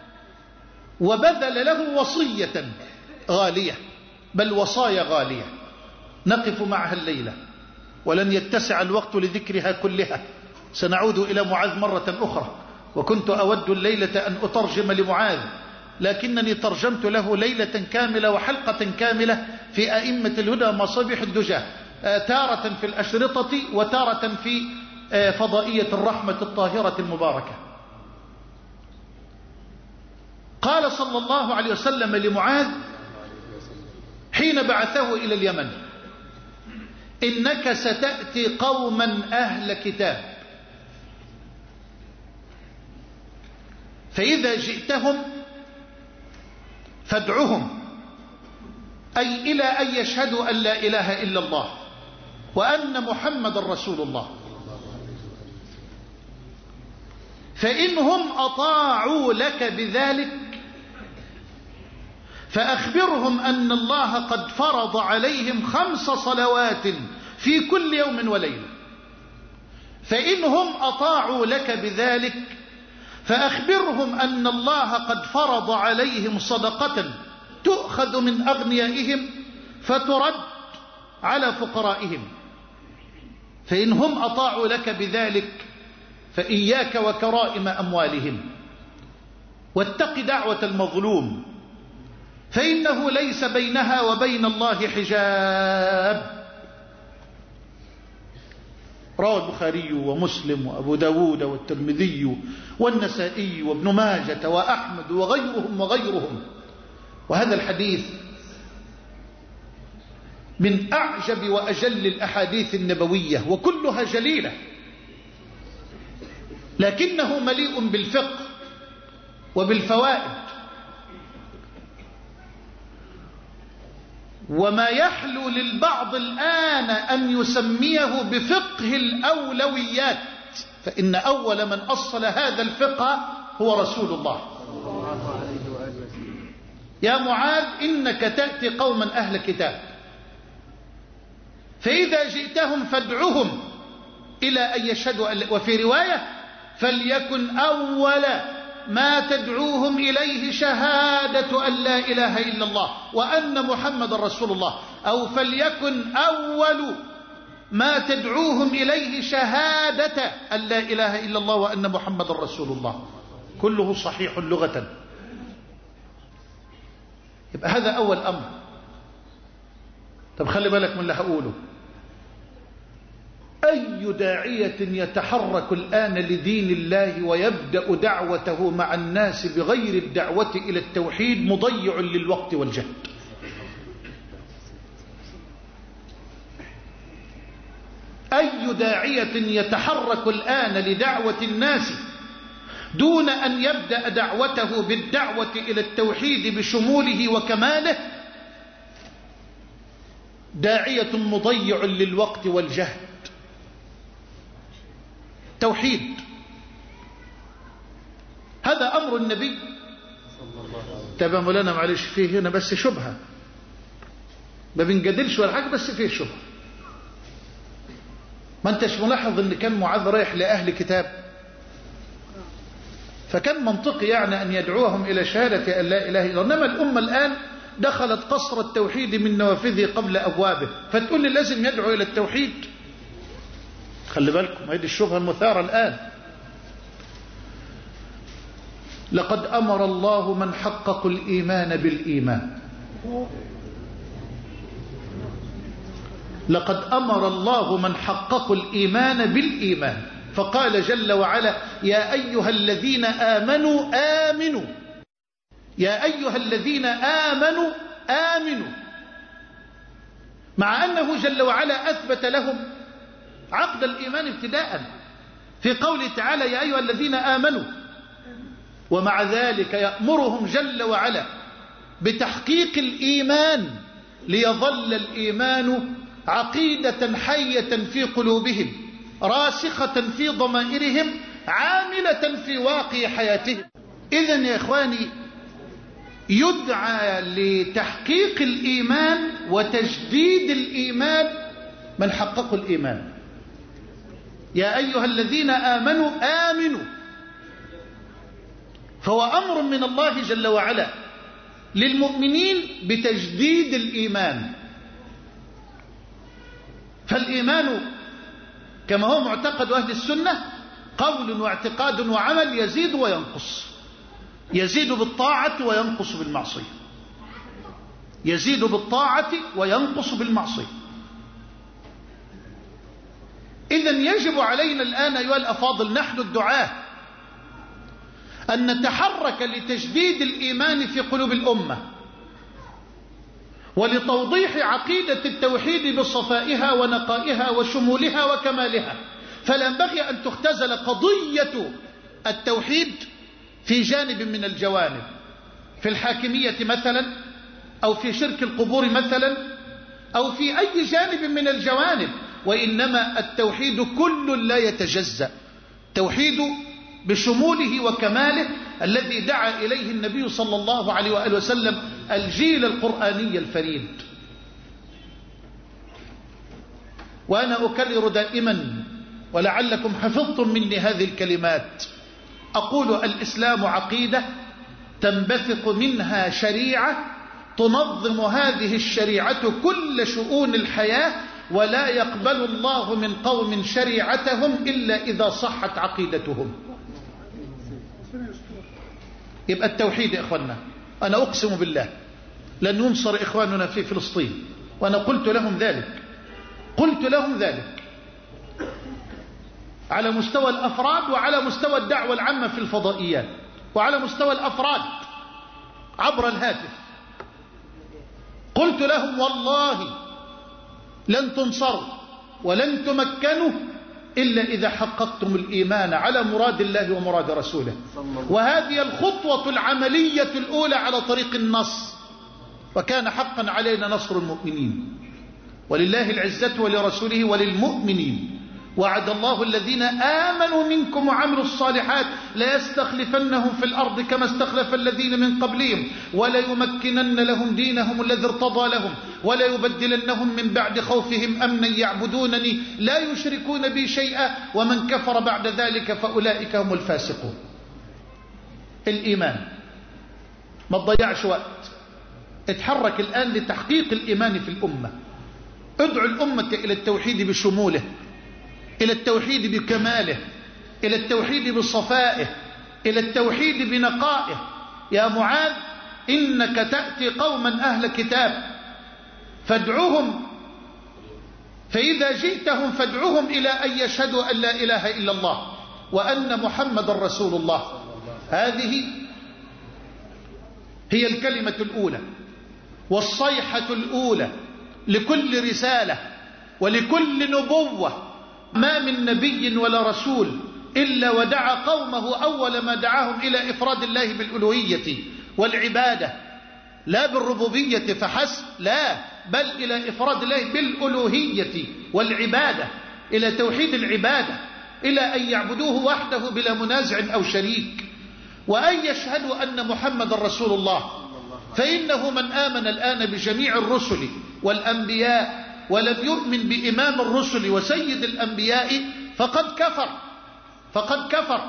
وبذل له وصية غالية، بل وصايا غالية نقف معها الليلة ولن يتسع الوقت لذكرها كلها، سنعود إلى معاذ مرة أخرى. وكنت أود الليلة أن أترجم لمعاذ، لكنني ترجمت له ليلة كاملة وحلقة كاملة في أئمة الهدى مصابيح الدجى، تارة في الأشرطة وتارة في فضائية الرحمة الطاهرة المباركة. قال صلى الله عليه وسلم لمعاذ حين بعثه إلى اليمن: إنك ستأتي قوما أهل كتاب، فإذا جئتهم فادعهم، أي إلى أن يشهدوا أن لا إله إلا الله وأن محمد رسول الله، فإنهم أطاعوا لك بذلك فأخبرهم أن الله قد فرض عليهم خمس صلوات في كل يوم وليلة. فإنهم أطاعوا لك بذلك فأخبرهم أن الله قد فرض عليهم صدقة تؤخذ من أغنيائهم فترد على فقرائهم. فإنهم أطاعوا لك بذلك فإياك وكرائم أموالهم، واتق دعوة المظلوم فإنه ليس بينها وبين الله حجاب. روى البخاري ومسلم وأبو داود والترمذي والنسائي وابن ماجة وأحمد وغيرهم وغيرهم. وهذا الحديث من أعجب وأجل الأحاديث النبوية، وكلها جليلة، لكنه مليء بالفقه وبالفوائد. وما يحلو للبعض الآن أن يسميه بفقه الأولويات، فإن أول من أصل هذا الفقه هو رسول الله. يا معاذ إنك تأتي قوما أهل كتاب، فإذا جئتهم فادعهم إلى أن يشهدوا، وفي رواية فليكن أول ما تدعوهم إليه شهادة أن لا إله إلا الله وأن محمد رسول الله، أو فليكن أول ما تدعوهم إليه شهادة أن لا إله إلا الله وأن محمد رسول الله. كله صحيح لغة. يبقى هذا أول أمر. طب خلي بالك من اللي هقوله. أي داعية يتحرك الآن لدين الله ويبدأ دعوته مع الناس بغير الدعوة إلى التوحيد مضيع للوقت والجهد. أي داعية يتحرك الآن لدعوة الناس دون أن يبدأ دعوته بالدعوة إلى التوحيد بشموله وكماله داعية مضيع للوقت والجهد. توحيد هذا أمر النبي. تبا مولانا معلش فيه هنا بس شبهة، ما بنجدلش ولا حاجة، بس فيه شبهة. ما انتش ملاحظ ان كان معاذ رايح لأهل كتاب، فكان منطقي يعني أن يدعوهم إلى شهادة أن لا إله إلا الله. إنما الأمة الآن دخلت قصر التوحيد من نوافذه قبل أبوابه، فتقول لي لازم يدعو إلى التوحيد. خلي بالكم، هذه الشبهة المثارة الآن. لقد أمر الله من حققوا الإيمان بالإيمان. لقد أمر الله من حققوا الإيمان بالإيمان، فقال جل وعلا: يا أيها الذين آمنوا آمنوا، يا أيها الذين آمنوا آمنوا، مع أنه جل وعلا أثبت لهم عقد الإيمان ابتداء في قوله تعالى: يا أيها الذين آمنوا، ومع ذلك يأمرهم جل وعلا بتحقيق الإيمان ليظل الإيمان عقيدة حية في قلوبهم، راسخة في ضمائرهم، عاملة في واقع حياتهم. إذن يا إخواني، يدعى لتحقيق الإيمان وتجديد الإيمان من حققوا الإيمان. يا أيها الذين آمنوا آمنوا، فهو أمر من الله جل وعلا للمؤمنين بتجديد الإيمان. فالإيمان كما هو معتقد أهل السنة قول واعتقاد وعمل، يزيد وينقص، يزيد بالطاعة وينقص بالمعصية، يزيد بالطاعة وينقص بالمعصية. إذن يجب علينا الآن أيها الأفاضل نحن الدعاة أن نتحرك لتجديد الإيمان في قلوب الأمة، ولتوضيح عقيدة التوحيد بصفائها ونقائها وشمولها وكمالها. فلا ينبغي أن تختزل قضية التوحيد في جانب من الجوانب، في الحاكمية مثلا، أو في شرك القبور مثلا، أو في أي جانب من الجوانب، وإنما التوحيد كل لا يتجزأ، توحيد بشموله وكماله الذي دعا إليه النبي صلى الله عليه وآله وسلم الجيل القرآني الفريد. وأنا أكرر دائما ولعلكم حفظتم مني هذه الكلمات، أقول الإسلام عقيدة تنبثق منها شريعة تنظم هذه الشريعة كل شؤون الحياة، ولا يقبل الله من قوم شريعتهم إلا إذا صحت عقيدتهم. يبقى التوحيد يا إخواننا، أنا أقسم بالله لن ينصر إخواننا في فلسطين، وأنا قلت لهم ذلك، قلت لهم ذلك على مستوى الأفراد وعلى مستوى الدعوة العامة في الفضائيات، وعلى مستوى الأفراد عبر الهاتف. قلت لهم والله لن تنصروا ولن تمكنوا إلا إذا حققتم الإيمان على مراد الله ومراد رسوله. وهذه الخطوة العملية الأولى على طريق النصر، وكان حقا علينا نصر المؤمنين، ولله العزة ولرسوله وللمؤمنين. وعد الله الذين آمنوا منكم وعملوا الصالحات ليستخلفنهم في الأرض كما استخلف الذين من قبلهم وليمكنن لهم دينهم الذي ارتضى لهم وليبدلنهم من بعد خوفهم أمنا يعبدونني لا يشركون بي شيئا ومن كفر بعد ذلك فأولئك هم الفاسقون. الإيمان ما تضيعش وقت، اتحرك الآن لتحقيق الإيمان في الأمة. ادعو الأمة إلى التوحيد بشموله، إلى التوحيد بكماله، إلى التوحيد بصفائه، إلى التوحيد بنقائه. يا معاذ إنك تأتي قوما أهل كتاب فادعوهم، فإذا جئتهم فادعوهم إلى أن يشهدوا أن لا إله إلا الله وأن محمد رسول الله. هذه هي الكلمة الأولى والصيحة الأولى لكل رسالة ولكل نبوة. ما من نبي ولا رسول إلا ودعا قومه أول ما دعاهم إلى إفراد الله بالألوهية والعبادة، لا بالربوبية فحسب، لا، بل إلى إفراد الله بالألوهية والعبادة، إلى توحيد العبادة، إلى أن يعبدوه وحده بلا منازع أو شريك، وأن يشهدوا أن محمد رسول الله. فإنه من آمن الآن بجميع الرسل والأنبياء ولم يؤمن بإمام الرسل وسيد الأنبياء فقد كفر، فقد كفر.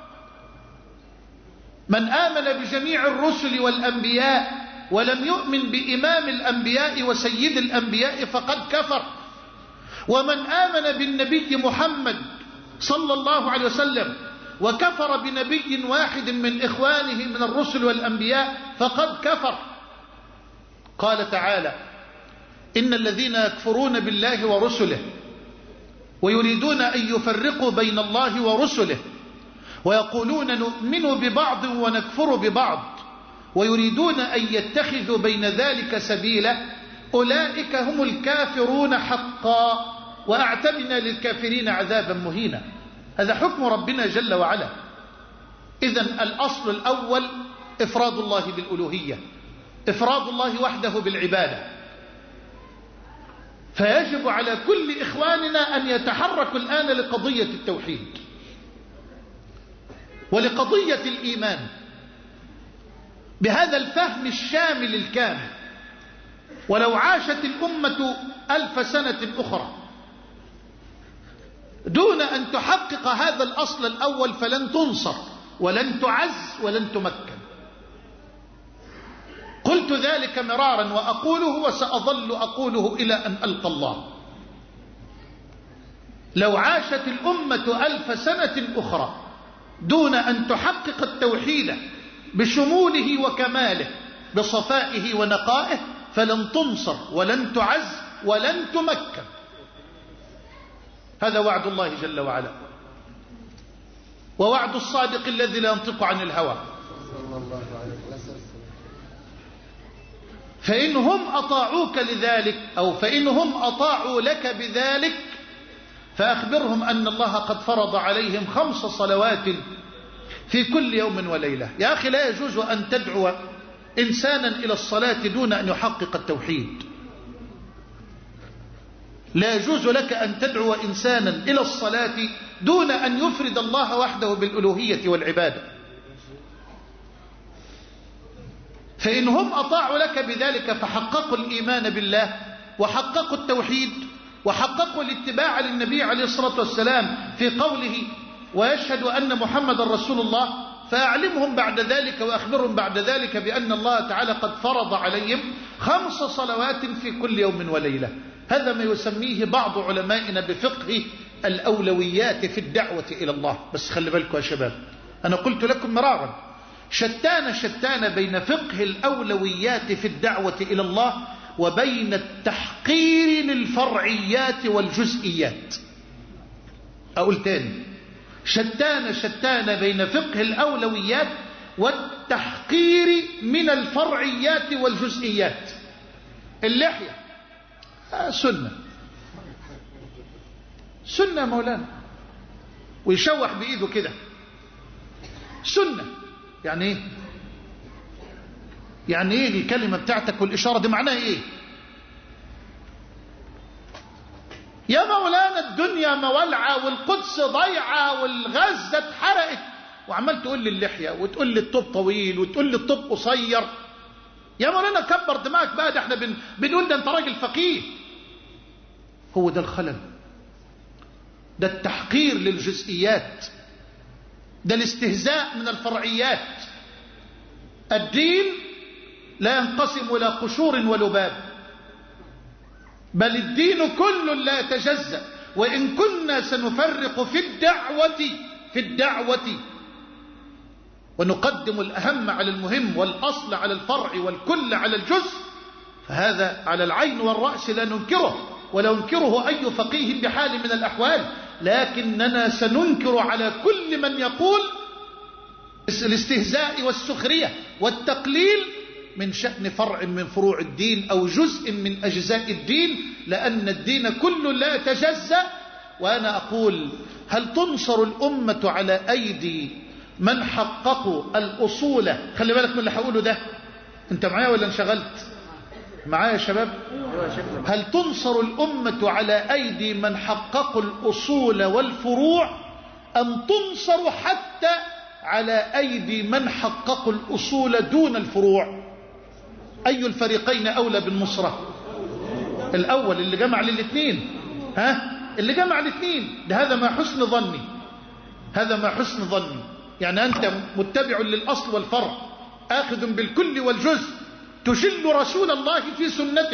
من آمن بجميع الرسل والأنبياء ولم يؤمن بإمام الأنبياء وسيد الأنبياء فقد كفر. ومن آمن بالنبي محمد صلى الله عليه وسلم وكفر بنبي واحد من إخوانه من الرسل والأنبياء فقد كفر. قال تعالى: إن الذين يكفرون بالله ورسله ويريدون أن يفرقوا بين الله ورسله ويقولون نؤمن ببعض ونكفر ببعض ويريدون أن يتخذوا بين ذلك سبيلا أولئك هم الكافرون حقا وأعتدنا للكافرين عذابا مهينا. هذا حكم ربنا جل وعلا. إذن الأصل الأول إفراد الله بالألوهية، إفراد الله وحده بالعبادة. فيجب على كل إخواننا أن يتحركوا الآن لقضية التوحيد ولقضية الإيمان بهذا الفهم الشامل الكامل. ولو عاشت الأمة ألف سنة أخرى دون أن تحقق هذا الأصل الأول فلن تنصر ولن تعز ولن تمكن. قلت ذلك مرارا وأقوله وسأظل أقوله إلى أن ألقى الله. لو عاشت الأمة ألف سنة أخرى دون أن تحقق التوحيد بشموله وكماله بصفائه ونقائه فلن تنصر ولن تعز ولن تمكن. هذا وعد الله جل وعلا، ووعد الصادق الذي لا ينطق عن الهوى. فإنهم أطاعوك لذلك أو فإنهم أطاعوا لك بذلك فأخبرهم أن الله قد فرض عليهم خمس صلوات في كل يوم وليلة. يا أخي لا يجوز أن تدعو إنسانا إلى الصلاة دون أن يحقق التوحيد. لا يجوز لك أن تدعو إنسانا إلى الصلاة دون أن يفرد الله وحده بالألوهية والعبادة. فإنهم أطاعوا لك بذلك فحققوا الإيمان بالله وحققوا التوحيد وحققوا الاتباع للنبي عليه الصلاة والسلام في قوله ويشهد أن محمد رسول الله، فأعلمهم بعد ذلك وأخبرهم بعد ذلك بأن الله تعالى قد فرض عليهم خمس صلوات في كل يوم وليلة. هذا ما يسميه بعض علمائنا بفقه الأولويات في الدعوة إلى الله. بس خلي بالكم يا شباب، أنا قلت لكم مرارا شتان شتان بين فقه الأولويات في الدعوة إلى الله وبين التحقير للفرعيات والجزئيات. أقول تاني، شتان شتان بين فقه الأولويات والتحقير من الفرعيات والجزئيات. اللحية آه سنة سنة مولانا، ويشوح بإيده كده سنة. يعني ايه؟ يعني ايه الكلمة بتاعتك والإشارة دي معناها ايه؟ يا مولانا الدنيا مولعة والقدس ضيعة والغزة اتحرقت وعمال تقول لي اللحية وتقول لي الطب طويل وتقول لي الطب قصير. يا مولانا كبر دماغك بقى، ده احنا بن... بنقول ده انت راجل فقيه. هو ده الخلل، ده التحقير للجزئيات، ده الاستهزاء من الفرعيات. الدين لا ينقسم إلى قشور ولباب، بل الدين كل لا يتجزأ. وإن كنا سنفرق في الدعوة في الدعوة ونقدم الأهم على المهم والأصل على الفرع والكل على الجزء، فهذا على العين والرأس لا ننكره ولا ينكره أي فقيه بحال من الأحوال، لكننا سننكر على كل من يقول الاستهزاء والسخرية والتقليل من شأن فرع من فروع الدين أو جزء من أجزاء الدين، لأن الدين كله لا يتجزأ. وأنا أقول هل تنصر الأمة على أيدي من حققوا الأصول؟ خلي بالك من اللي هقوله ده، أنت معايا ولا انشغلت؟ معايا يا شباب؟ هل تنصر الأمة على أيدي من حققوا الأصول والفروع أم تنصر حتى على أيدي من حققوا الأصول دون الفروع؟ أي الفريقين أولى بالنصرة؟ الأول اللي جمع للاثنين، ها اللي جمع الاثنين ده. هذا ما حسن ظني، هذا ما حسن ظني. يعني أنت متبع للأصل والفرع، آخذ بالكل والجزء، تشل رسول الله في سنته،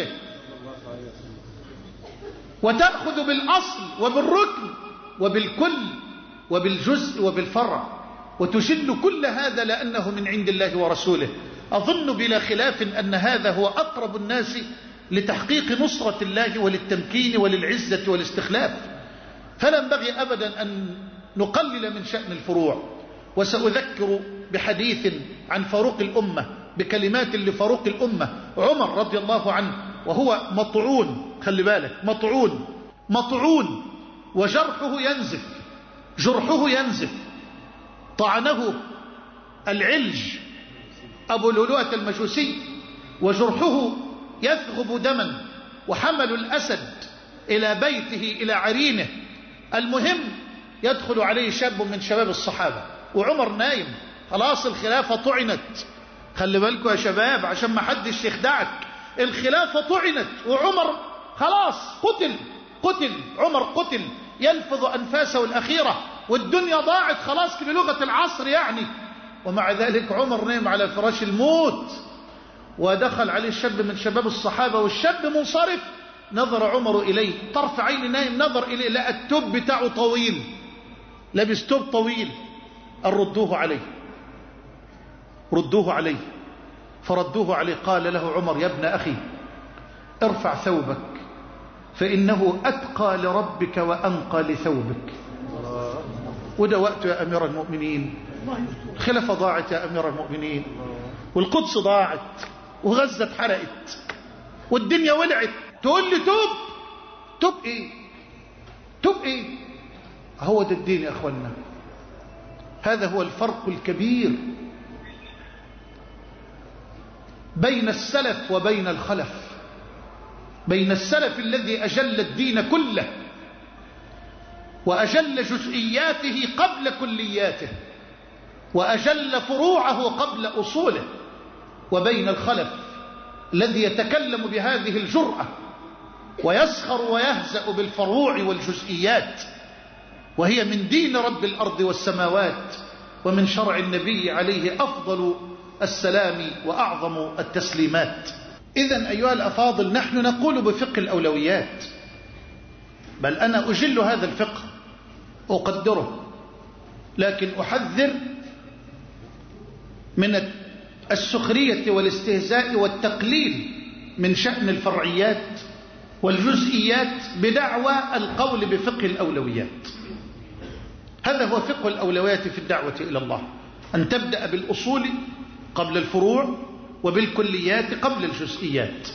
وتأخذ بالأصل وبالركن وبالكل وبالجزء وبالفرع، وتشل كل هذا لأنه من عند الله ورسوله. أظن بلا خلاف أن هذا هو أقرب الناس لتحقيق نصرة الله وللتمكين وللعزة والاستخلاف. فلا ينبغي أبدا أن نقلل من شأن الفروع. وسأذكر بحديث عن فاروق الأمة، بكلمات لفاروق الأمة عمر رضي الله عنه، وهو مطعون، خلي بالك، مطعون مطعون وجرحه ينزف، جرحه ينزف، طعنه العلج أبو لؤلؤة المجوسي وجرحه يثغب دما، وحملوا الأسد إلى بيته إلى عرينه. المهم يدخل عليه شاب من شباب الصحابة وعمر نايم، خلاص الخلافة طعنت. خلي بالكم يا شباب عشان ما حدش يخدعك، الخلافة طعنت وعمر خلاص قتل قتل عمر قتل يلفظ أنفاسه الأخيرة والدنيا ضاعت خلاص بلغة العصر يعني، ومع ذلك عمر نام على فراش الموت، ودخل عليه شاب من شباب الصحابة والشاب منصرف، نظر عمر إليه طرف عين نايم، نظر إليه لقى التوب بتاعه طويل، لابس توب طويل، ردوه عليه ردوه عليه فردوه عليه. قال له عمر: يا ابن أخي ارفع ثوبك فإنه أتقى لربك وأنقى لثوبك. وده وقت يا أمير المؤمنين، الخلافة ضاعت يا أمير المؤمنين، والقدس ضاعت، وغزة اتحرقت، والدنيا ولعت، تقول لي توب توب ايه توب ايه؟ هو ده الدين يا أخوانا. هذا هو الفرق الكبير بين السلف وبين الخلف، بين السلف الذي أجل الدين كله وأجل جزئياته قبل كلياته وأجل فروعه قبل أصوله، وبين الخلف الذي يتكلم بهذه الجرأة ويسخر ويهزأ بالفروع والجزئيات، وهي من دين رب الأرض والسماوات ومن شرع النبي عليه أفضل السلام وأعظم التسليمات. إذن أيها الأفاضل، نحن نقول بفقه الأولويات، بل أنا أجل هذا الفقه أقدره، لكن أحذر من السخرية والاستهزاء والتقليل من شأن الفرعيات والجزئيات بدعوى القول بفقه الأولويات. هذا هو فقه الأولويات في الدعوة إلى الله، أن تبدأ بالأصول قبل الفروع، وبالكليات قبل الجزئيات،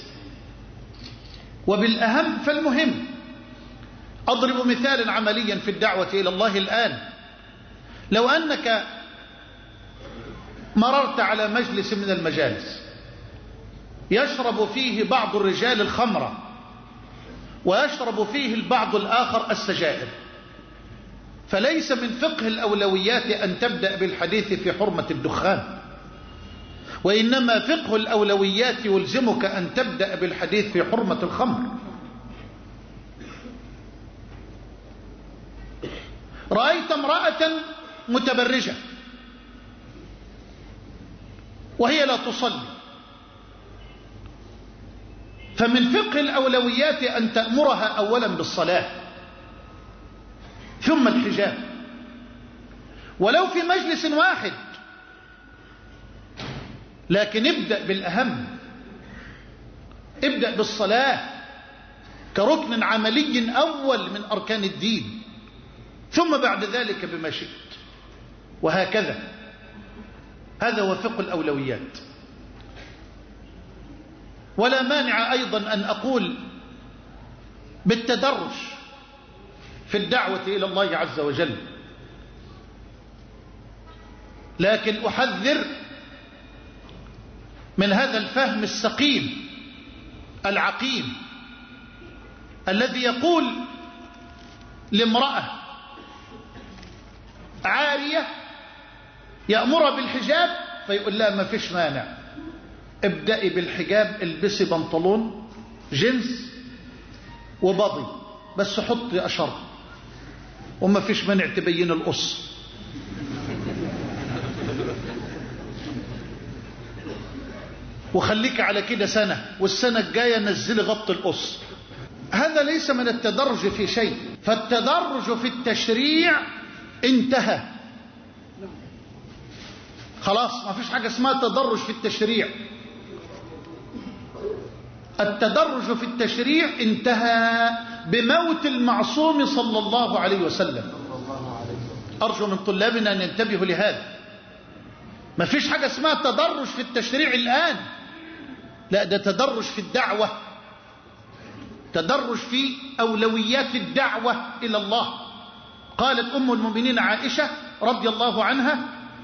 وبالأهم فالمهم. أضرب مثالا عمليا في الدعوة إلى الله الآن. لو أنك مررت على مجلس من المجالس يشرب فيه بعض الرجال الخمر ويشرب فيه البعض الآخر السجائر، فليس من فقه الأولويات أن تبدأ بالحديث في حرمة الدخان، وإنما فقه الأولويات يلزمك أن تبدأ بالحديث في حرمة الخمر. رأيت امرأة متبرجة وهي لا تصلي، فمن فقه الأولويات أن تأمرها أولا بالصلاة ثم الحجاب، ولو في مجلس واحد، لكن ابدأ بالأهم، ابدأ بالصلاة كركن عملي أول من أركان الدين، ثم بعد ذلك بما شئت، وهكذا. هذا هو فقه الأولويات. ولا مانع أيضا أن أقول بالتدرج في الدعوة إلى الله عز وجل، لكن أحذر من هذا الفهم السقيم العقيم الذي يقول لامرأة عارية يأمرها بالحجاب فيقول لها ما فيش مانع، ابدأي بالحجاب، البسي بنطلون جنس وبضي بس حطي أشر، وما فيش مانع تبين القص. وخليك على كده سنة، والسنة الجاية نزلي غط القص. هذا ليس من التدرج في شيء، فالتدرج في التشريع انتهى خلاص، ما فيش حاجة اسمها تدرج في التشريع. التدرج في التشريع انتهى بموت المعصوم صلى الله عليه وسلم. أرجو من طلابنا أن ينتبهوا لهذا. ما فيش حاجة اسمها تدرج في التشريع الآن، لا، ده تدرج في الدعوة، تدرج في أولويات الدعوة إلى الله. قالت أم المؤمنين عائشة رضي الله عنها: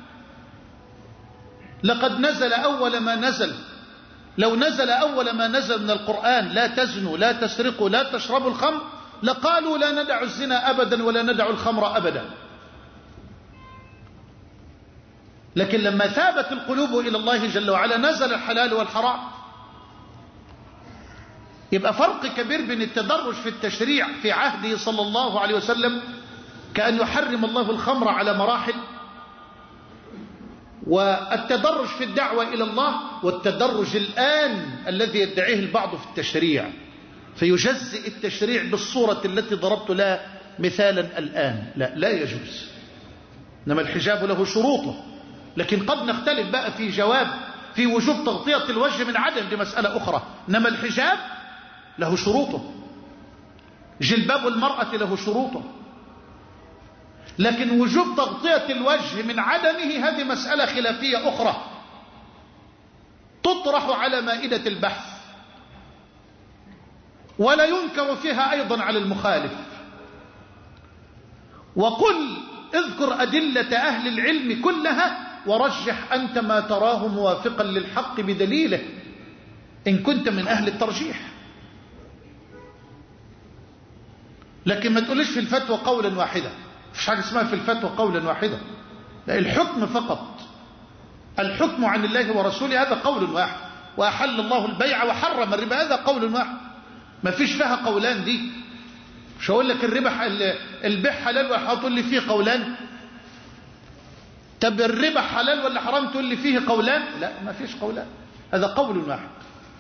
لقد نزل أول ما نزل، لو نزل أول ما نزل من القرآن لا تزنوا لا تسرقوا لا تشربوا الخمر لقالوا لا ندع الزنا أبدا ولا ندع الخمر أبدا. لكن لما ثابت القلوب إلى الله جل وعلا نزل الحلال والحرام. يبقى فرق كبير بين التدرج في التشريع في عهده صلى الله عليه وسلم كأن يحرم الله الخمر على مراحل، والتدرج في الدعوة إلى الله، والتدرج الآن الذي يدعيه البعض في التشريع، فيجزئ التشريع بالصورة التي ضربت لها مثالا الآن. لا لا يجوز. إنما الحجاب له شروطه، لكن قد نختلف بقى في جواب في وجوب تغطية الوجه من عدم، دي مسألة أخرى. إنما الحجاب له شروطه، جلباب المرأة له شروطه، لكن وجوب تغطية الوجه من عدمه هذه مسألة خلافية أخرى تطرح على مائدة البحث، ولا ينكر فيها أيضا على المخالف. وقل اذكر أدلة أهل العلم كلها ورجح أنت ما تراه موافقا للحق بدليله إن كنت من أهل الترجيح. لكن ما تقولش في الفتوى قولا واحدا، مفيش حاجة اسمها في الفتوى قولا واحدا، لا، الحكم فقط، الحكم عن الله ورسوله هذا قول واحد، وأحل الله البيع وحرم الربا هذا قول واحد، ما فيش فيها قولان. دي مش هقول لك الربا البيع حلال وهتقول لي فيه قولان، طب الربا حلال ولا حرام تقول لي فيه قولان، لا ما فيش قولان، هذا قول واحد.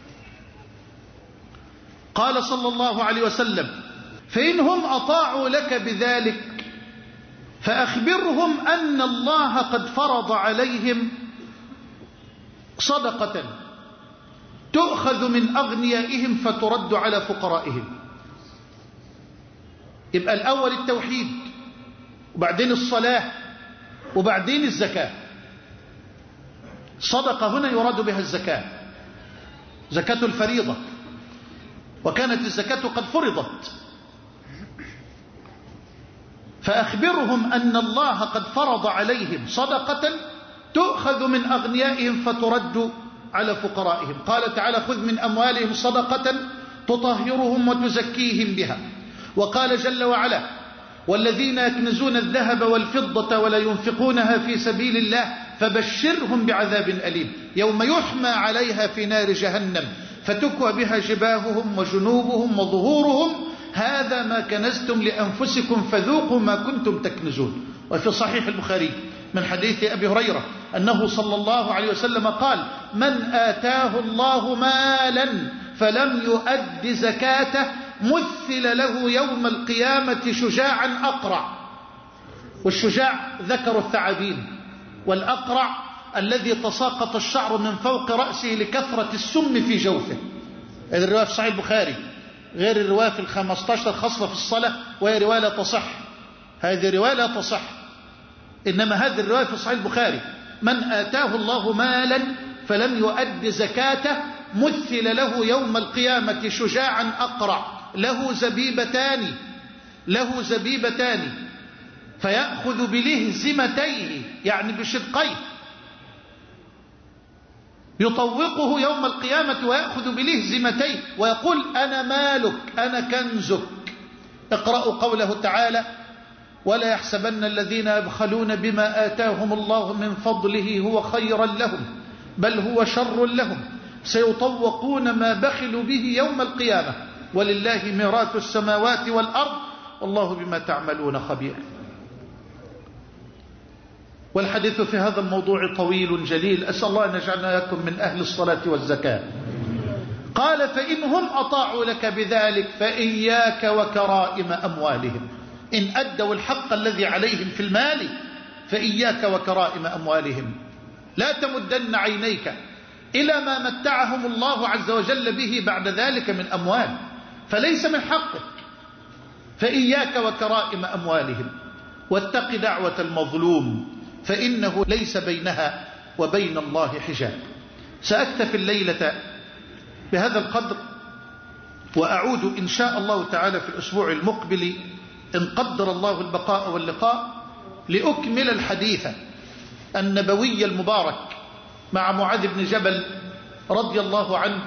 قال صلى الله عليه وسلم: فإنهم أطاعوا لك بذلك فأخبرهم أن الله قد فرض عليهم صدقة تؤخذ من أغنيائهم فترد على فقرائهم. يبقى الأول التوحيد، وبعدين الصلاة، وبعدين الزكاة. صدقة هنا يراد بها الزكاة، زكاة الفريضة، وكانت الزكاة قد فرضت. فأخبرهم أن الله قد فرض عليهم صدقة تؤخذ من أغنيائهم فترد على فقرائهم. قال تعالى: خذ من أموالهم صدقة تطهرهم وتزكيهم بها. وقال جل وعلا: والذين يكنزون الذهب والفضة ولا ينفقونها في سبيل الله فبشرهم بعذاب أليم يوم يحمى عليها في نار جهنم فتكوى بها جباههم وجنوبهم وظهورهم هذا ما كنزتم لأنفسكم فذوقوا ما كنتم تكنزون. وفي صحيح البخاري من حديث أبي هريرة أنه صلى الله عليه وسلم قال: من آتاه الله مالا فلم يؤد زكاته مثل له يوم القيامة شجاعا أقرع. والشجاع ذكر الثعابين، والأقرع الذي تساقط الشعر من فوق رأسه لكثرة السم في جوفه. هذه الرواية في صحيح البخاري، غير الرواية في الخمستاشر خصلة في الصلاة، وهي رواية لا تصح. هذه رواية لا تصح، إنما هذه الرواية في صحيح البخاري: من آتاه الله مالا فلم يؤد زكاته مثل له يوم القيامة شجاعا أقرع له زبيبتان له زبيبتان فيأخذ بلهزمتيه يعني بشدقيه، يطوقه يوم القيامة ويأخذ بلهزمتيه ويقول: أنا مالك أنا كنزك. اقرأوا قوله تعالى: ولا يحسبن الذين يبخلون بما آتاهم الله من فضله هو خيرا لهم بل هو شر لهم سيطوقون ما بخلوا به يوم القيامة ولله ميراث السماوات والأرض والله بما تعملون خبير. والحديث في هذا الموضوع طويل جليل، أسأل الله أن يجعلنا لكم من أهل الصلاة والزكاة. قال: فإنهم أطاعوا لك بذلك فإياك وكرائم أموالهم. إن أدوا الحق الذي عليهم في المال فإياك وكرائم أموالهم. لا تمدن عينيك إلى ما متعهم الله عز وجل به بعد ذلك من أموال، فليس من حقك. فإياك وكرائم أموالهم واتق دعوة المظلوم فإنه ليس بينها وبين الله حجاب. سأكتفي الليلة بهذا القدر، وأعود إن شاء الله تعالى في الأسبوع المقبل إن قدر الله البقاء واللقاء لأكمل الحديث النبوي المبارك مع معاذ بن جبل رضي الله عنه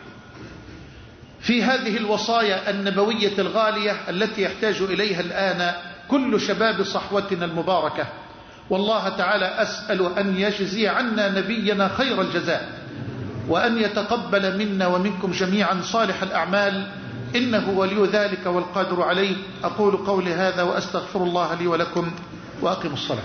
في هذه الوصايا النبوية الغالية التي يحتاج إليها الآن كل شباب صحوتنا المباركة. والله تعالى أسأل أن يجزي عنا نبينا خير الجزاء، وأن يتقبل منا ومنكم جميعا صالح الأعمال، إنه ولي ذلك والقادر عليه. أقول قولي هذا وأستغفر الله لي ولكم، وأقم الصلاة.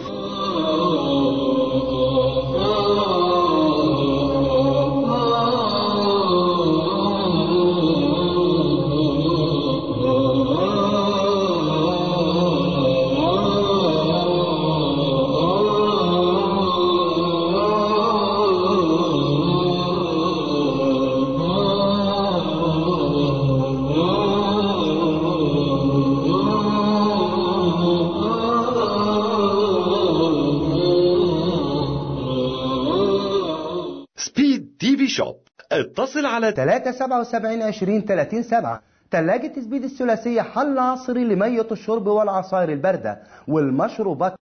سبيد تي في شوب، اتصل على ثلاثة سبعة وسبعين عشرين ثلاثين سبعة. ثلاجة سبيد الثلاثية حل عصري لمية الشرب والعصائر الباردة والمشروبات.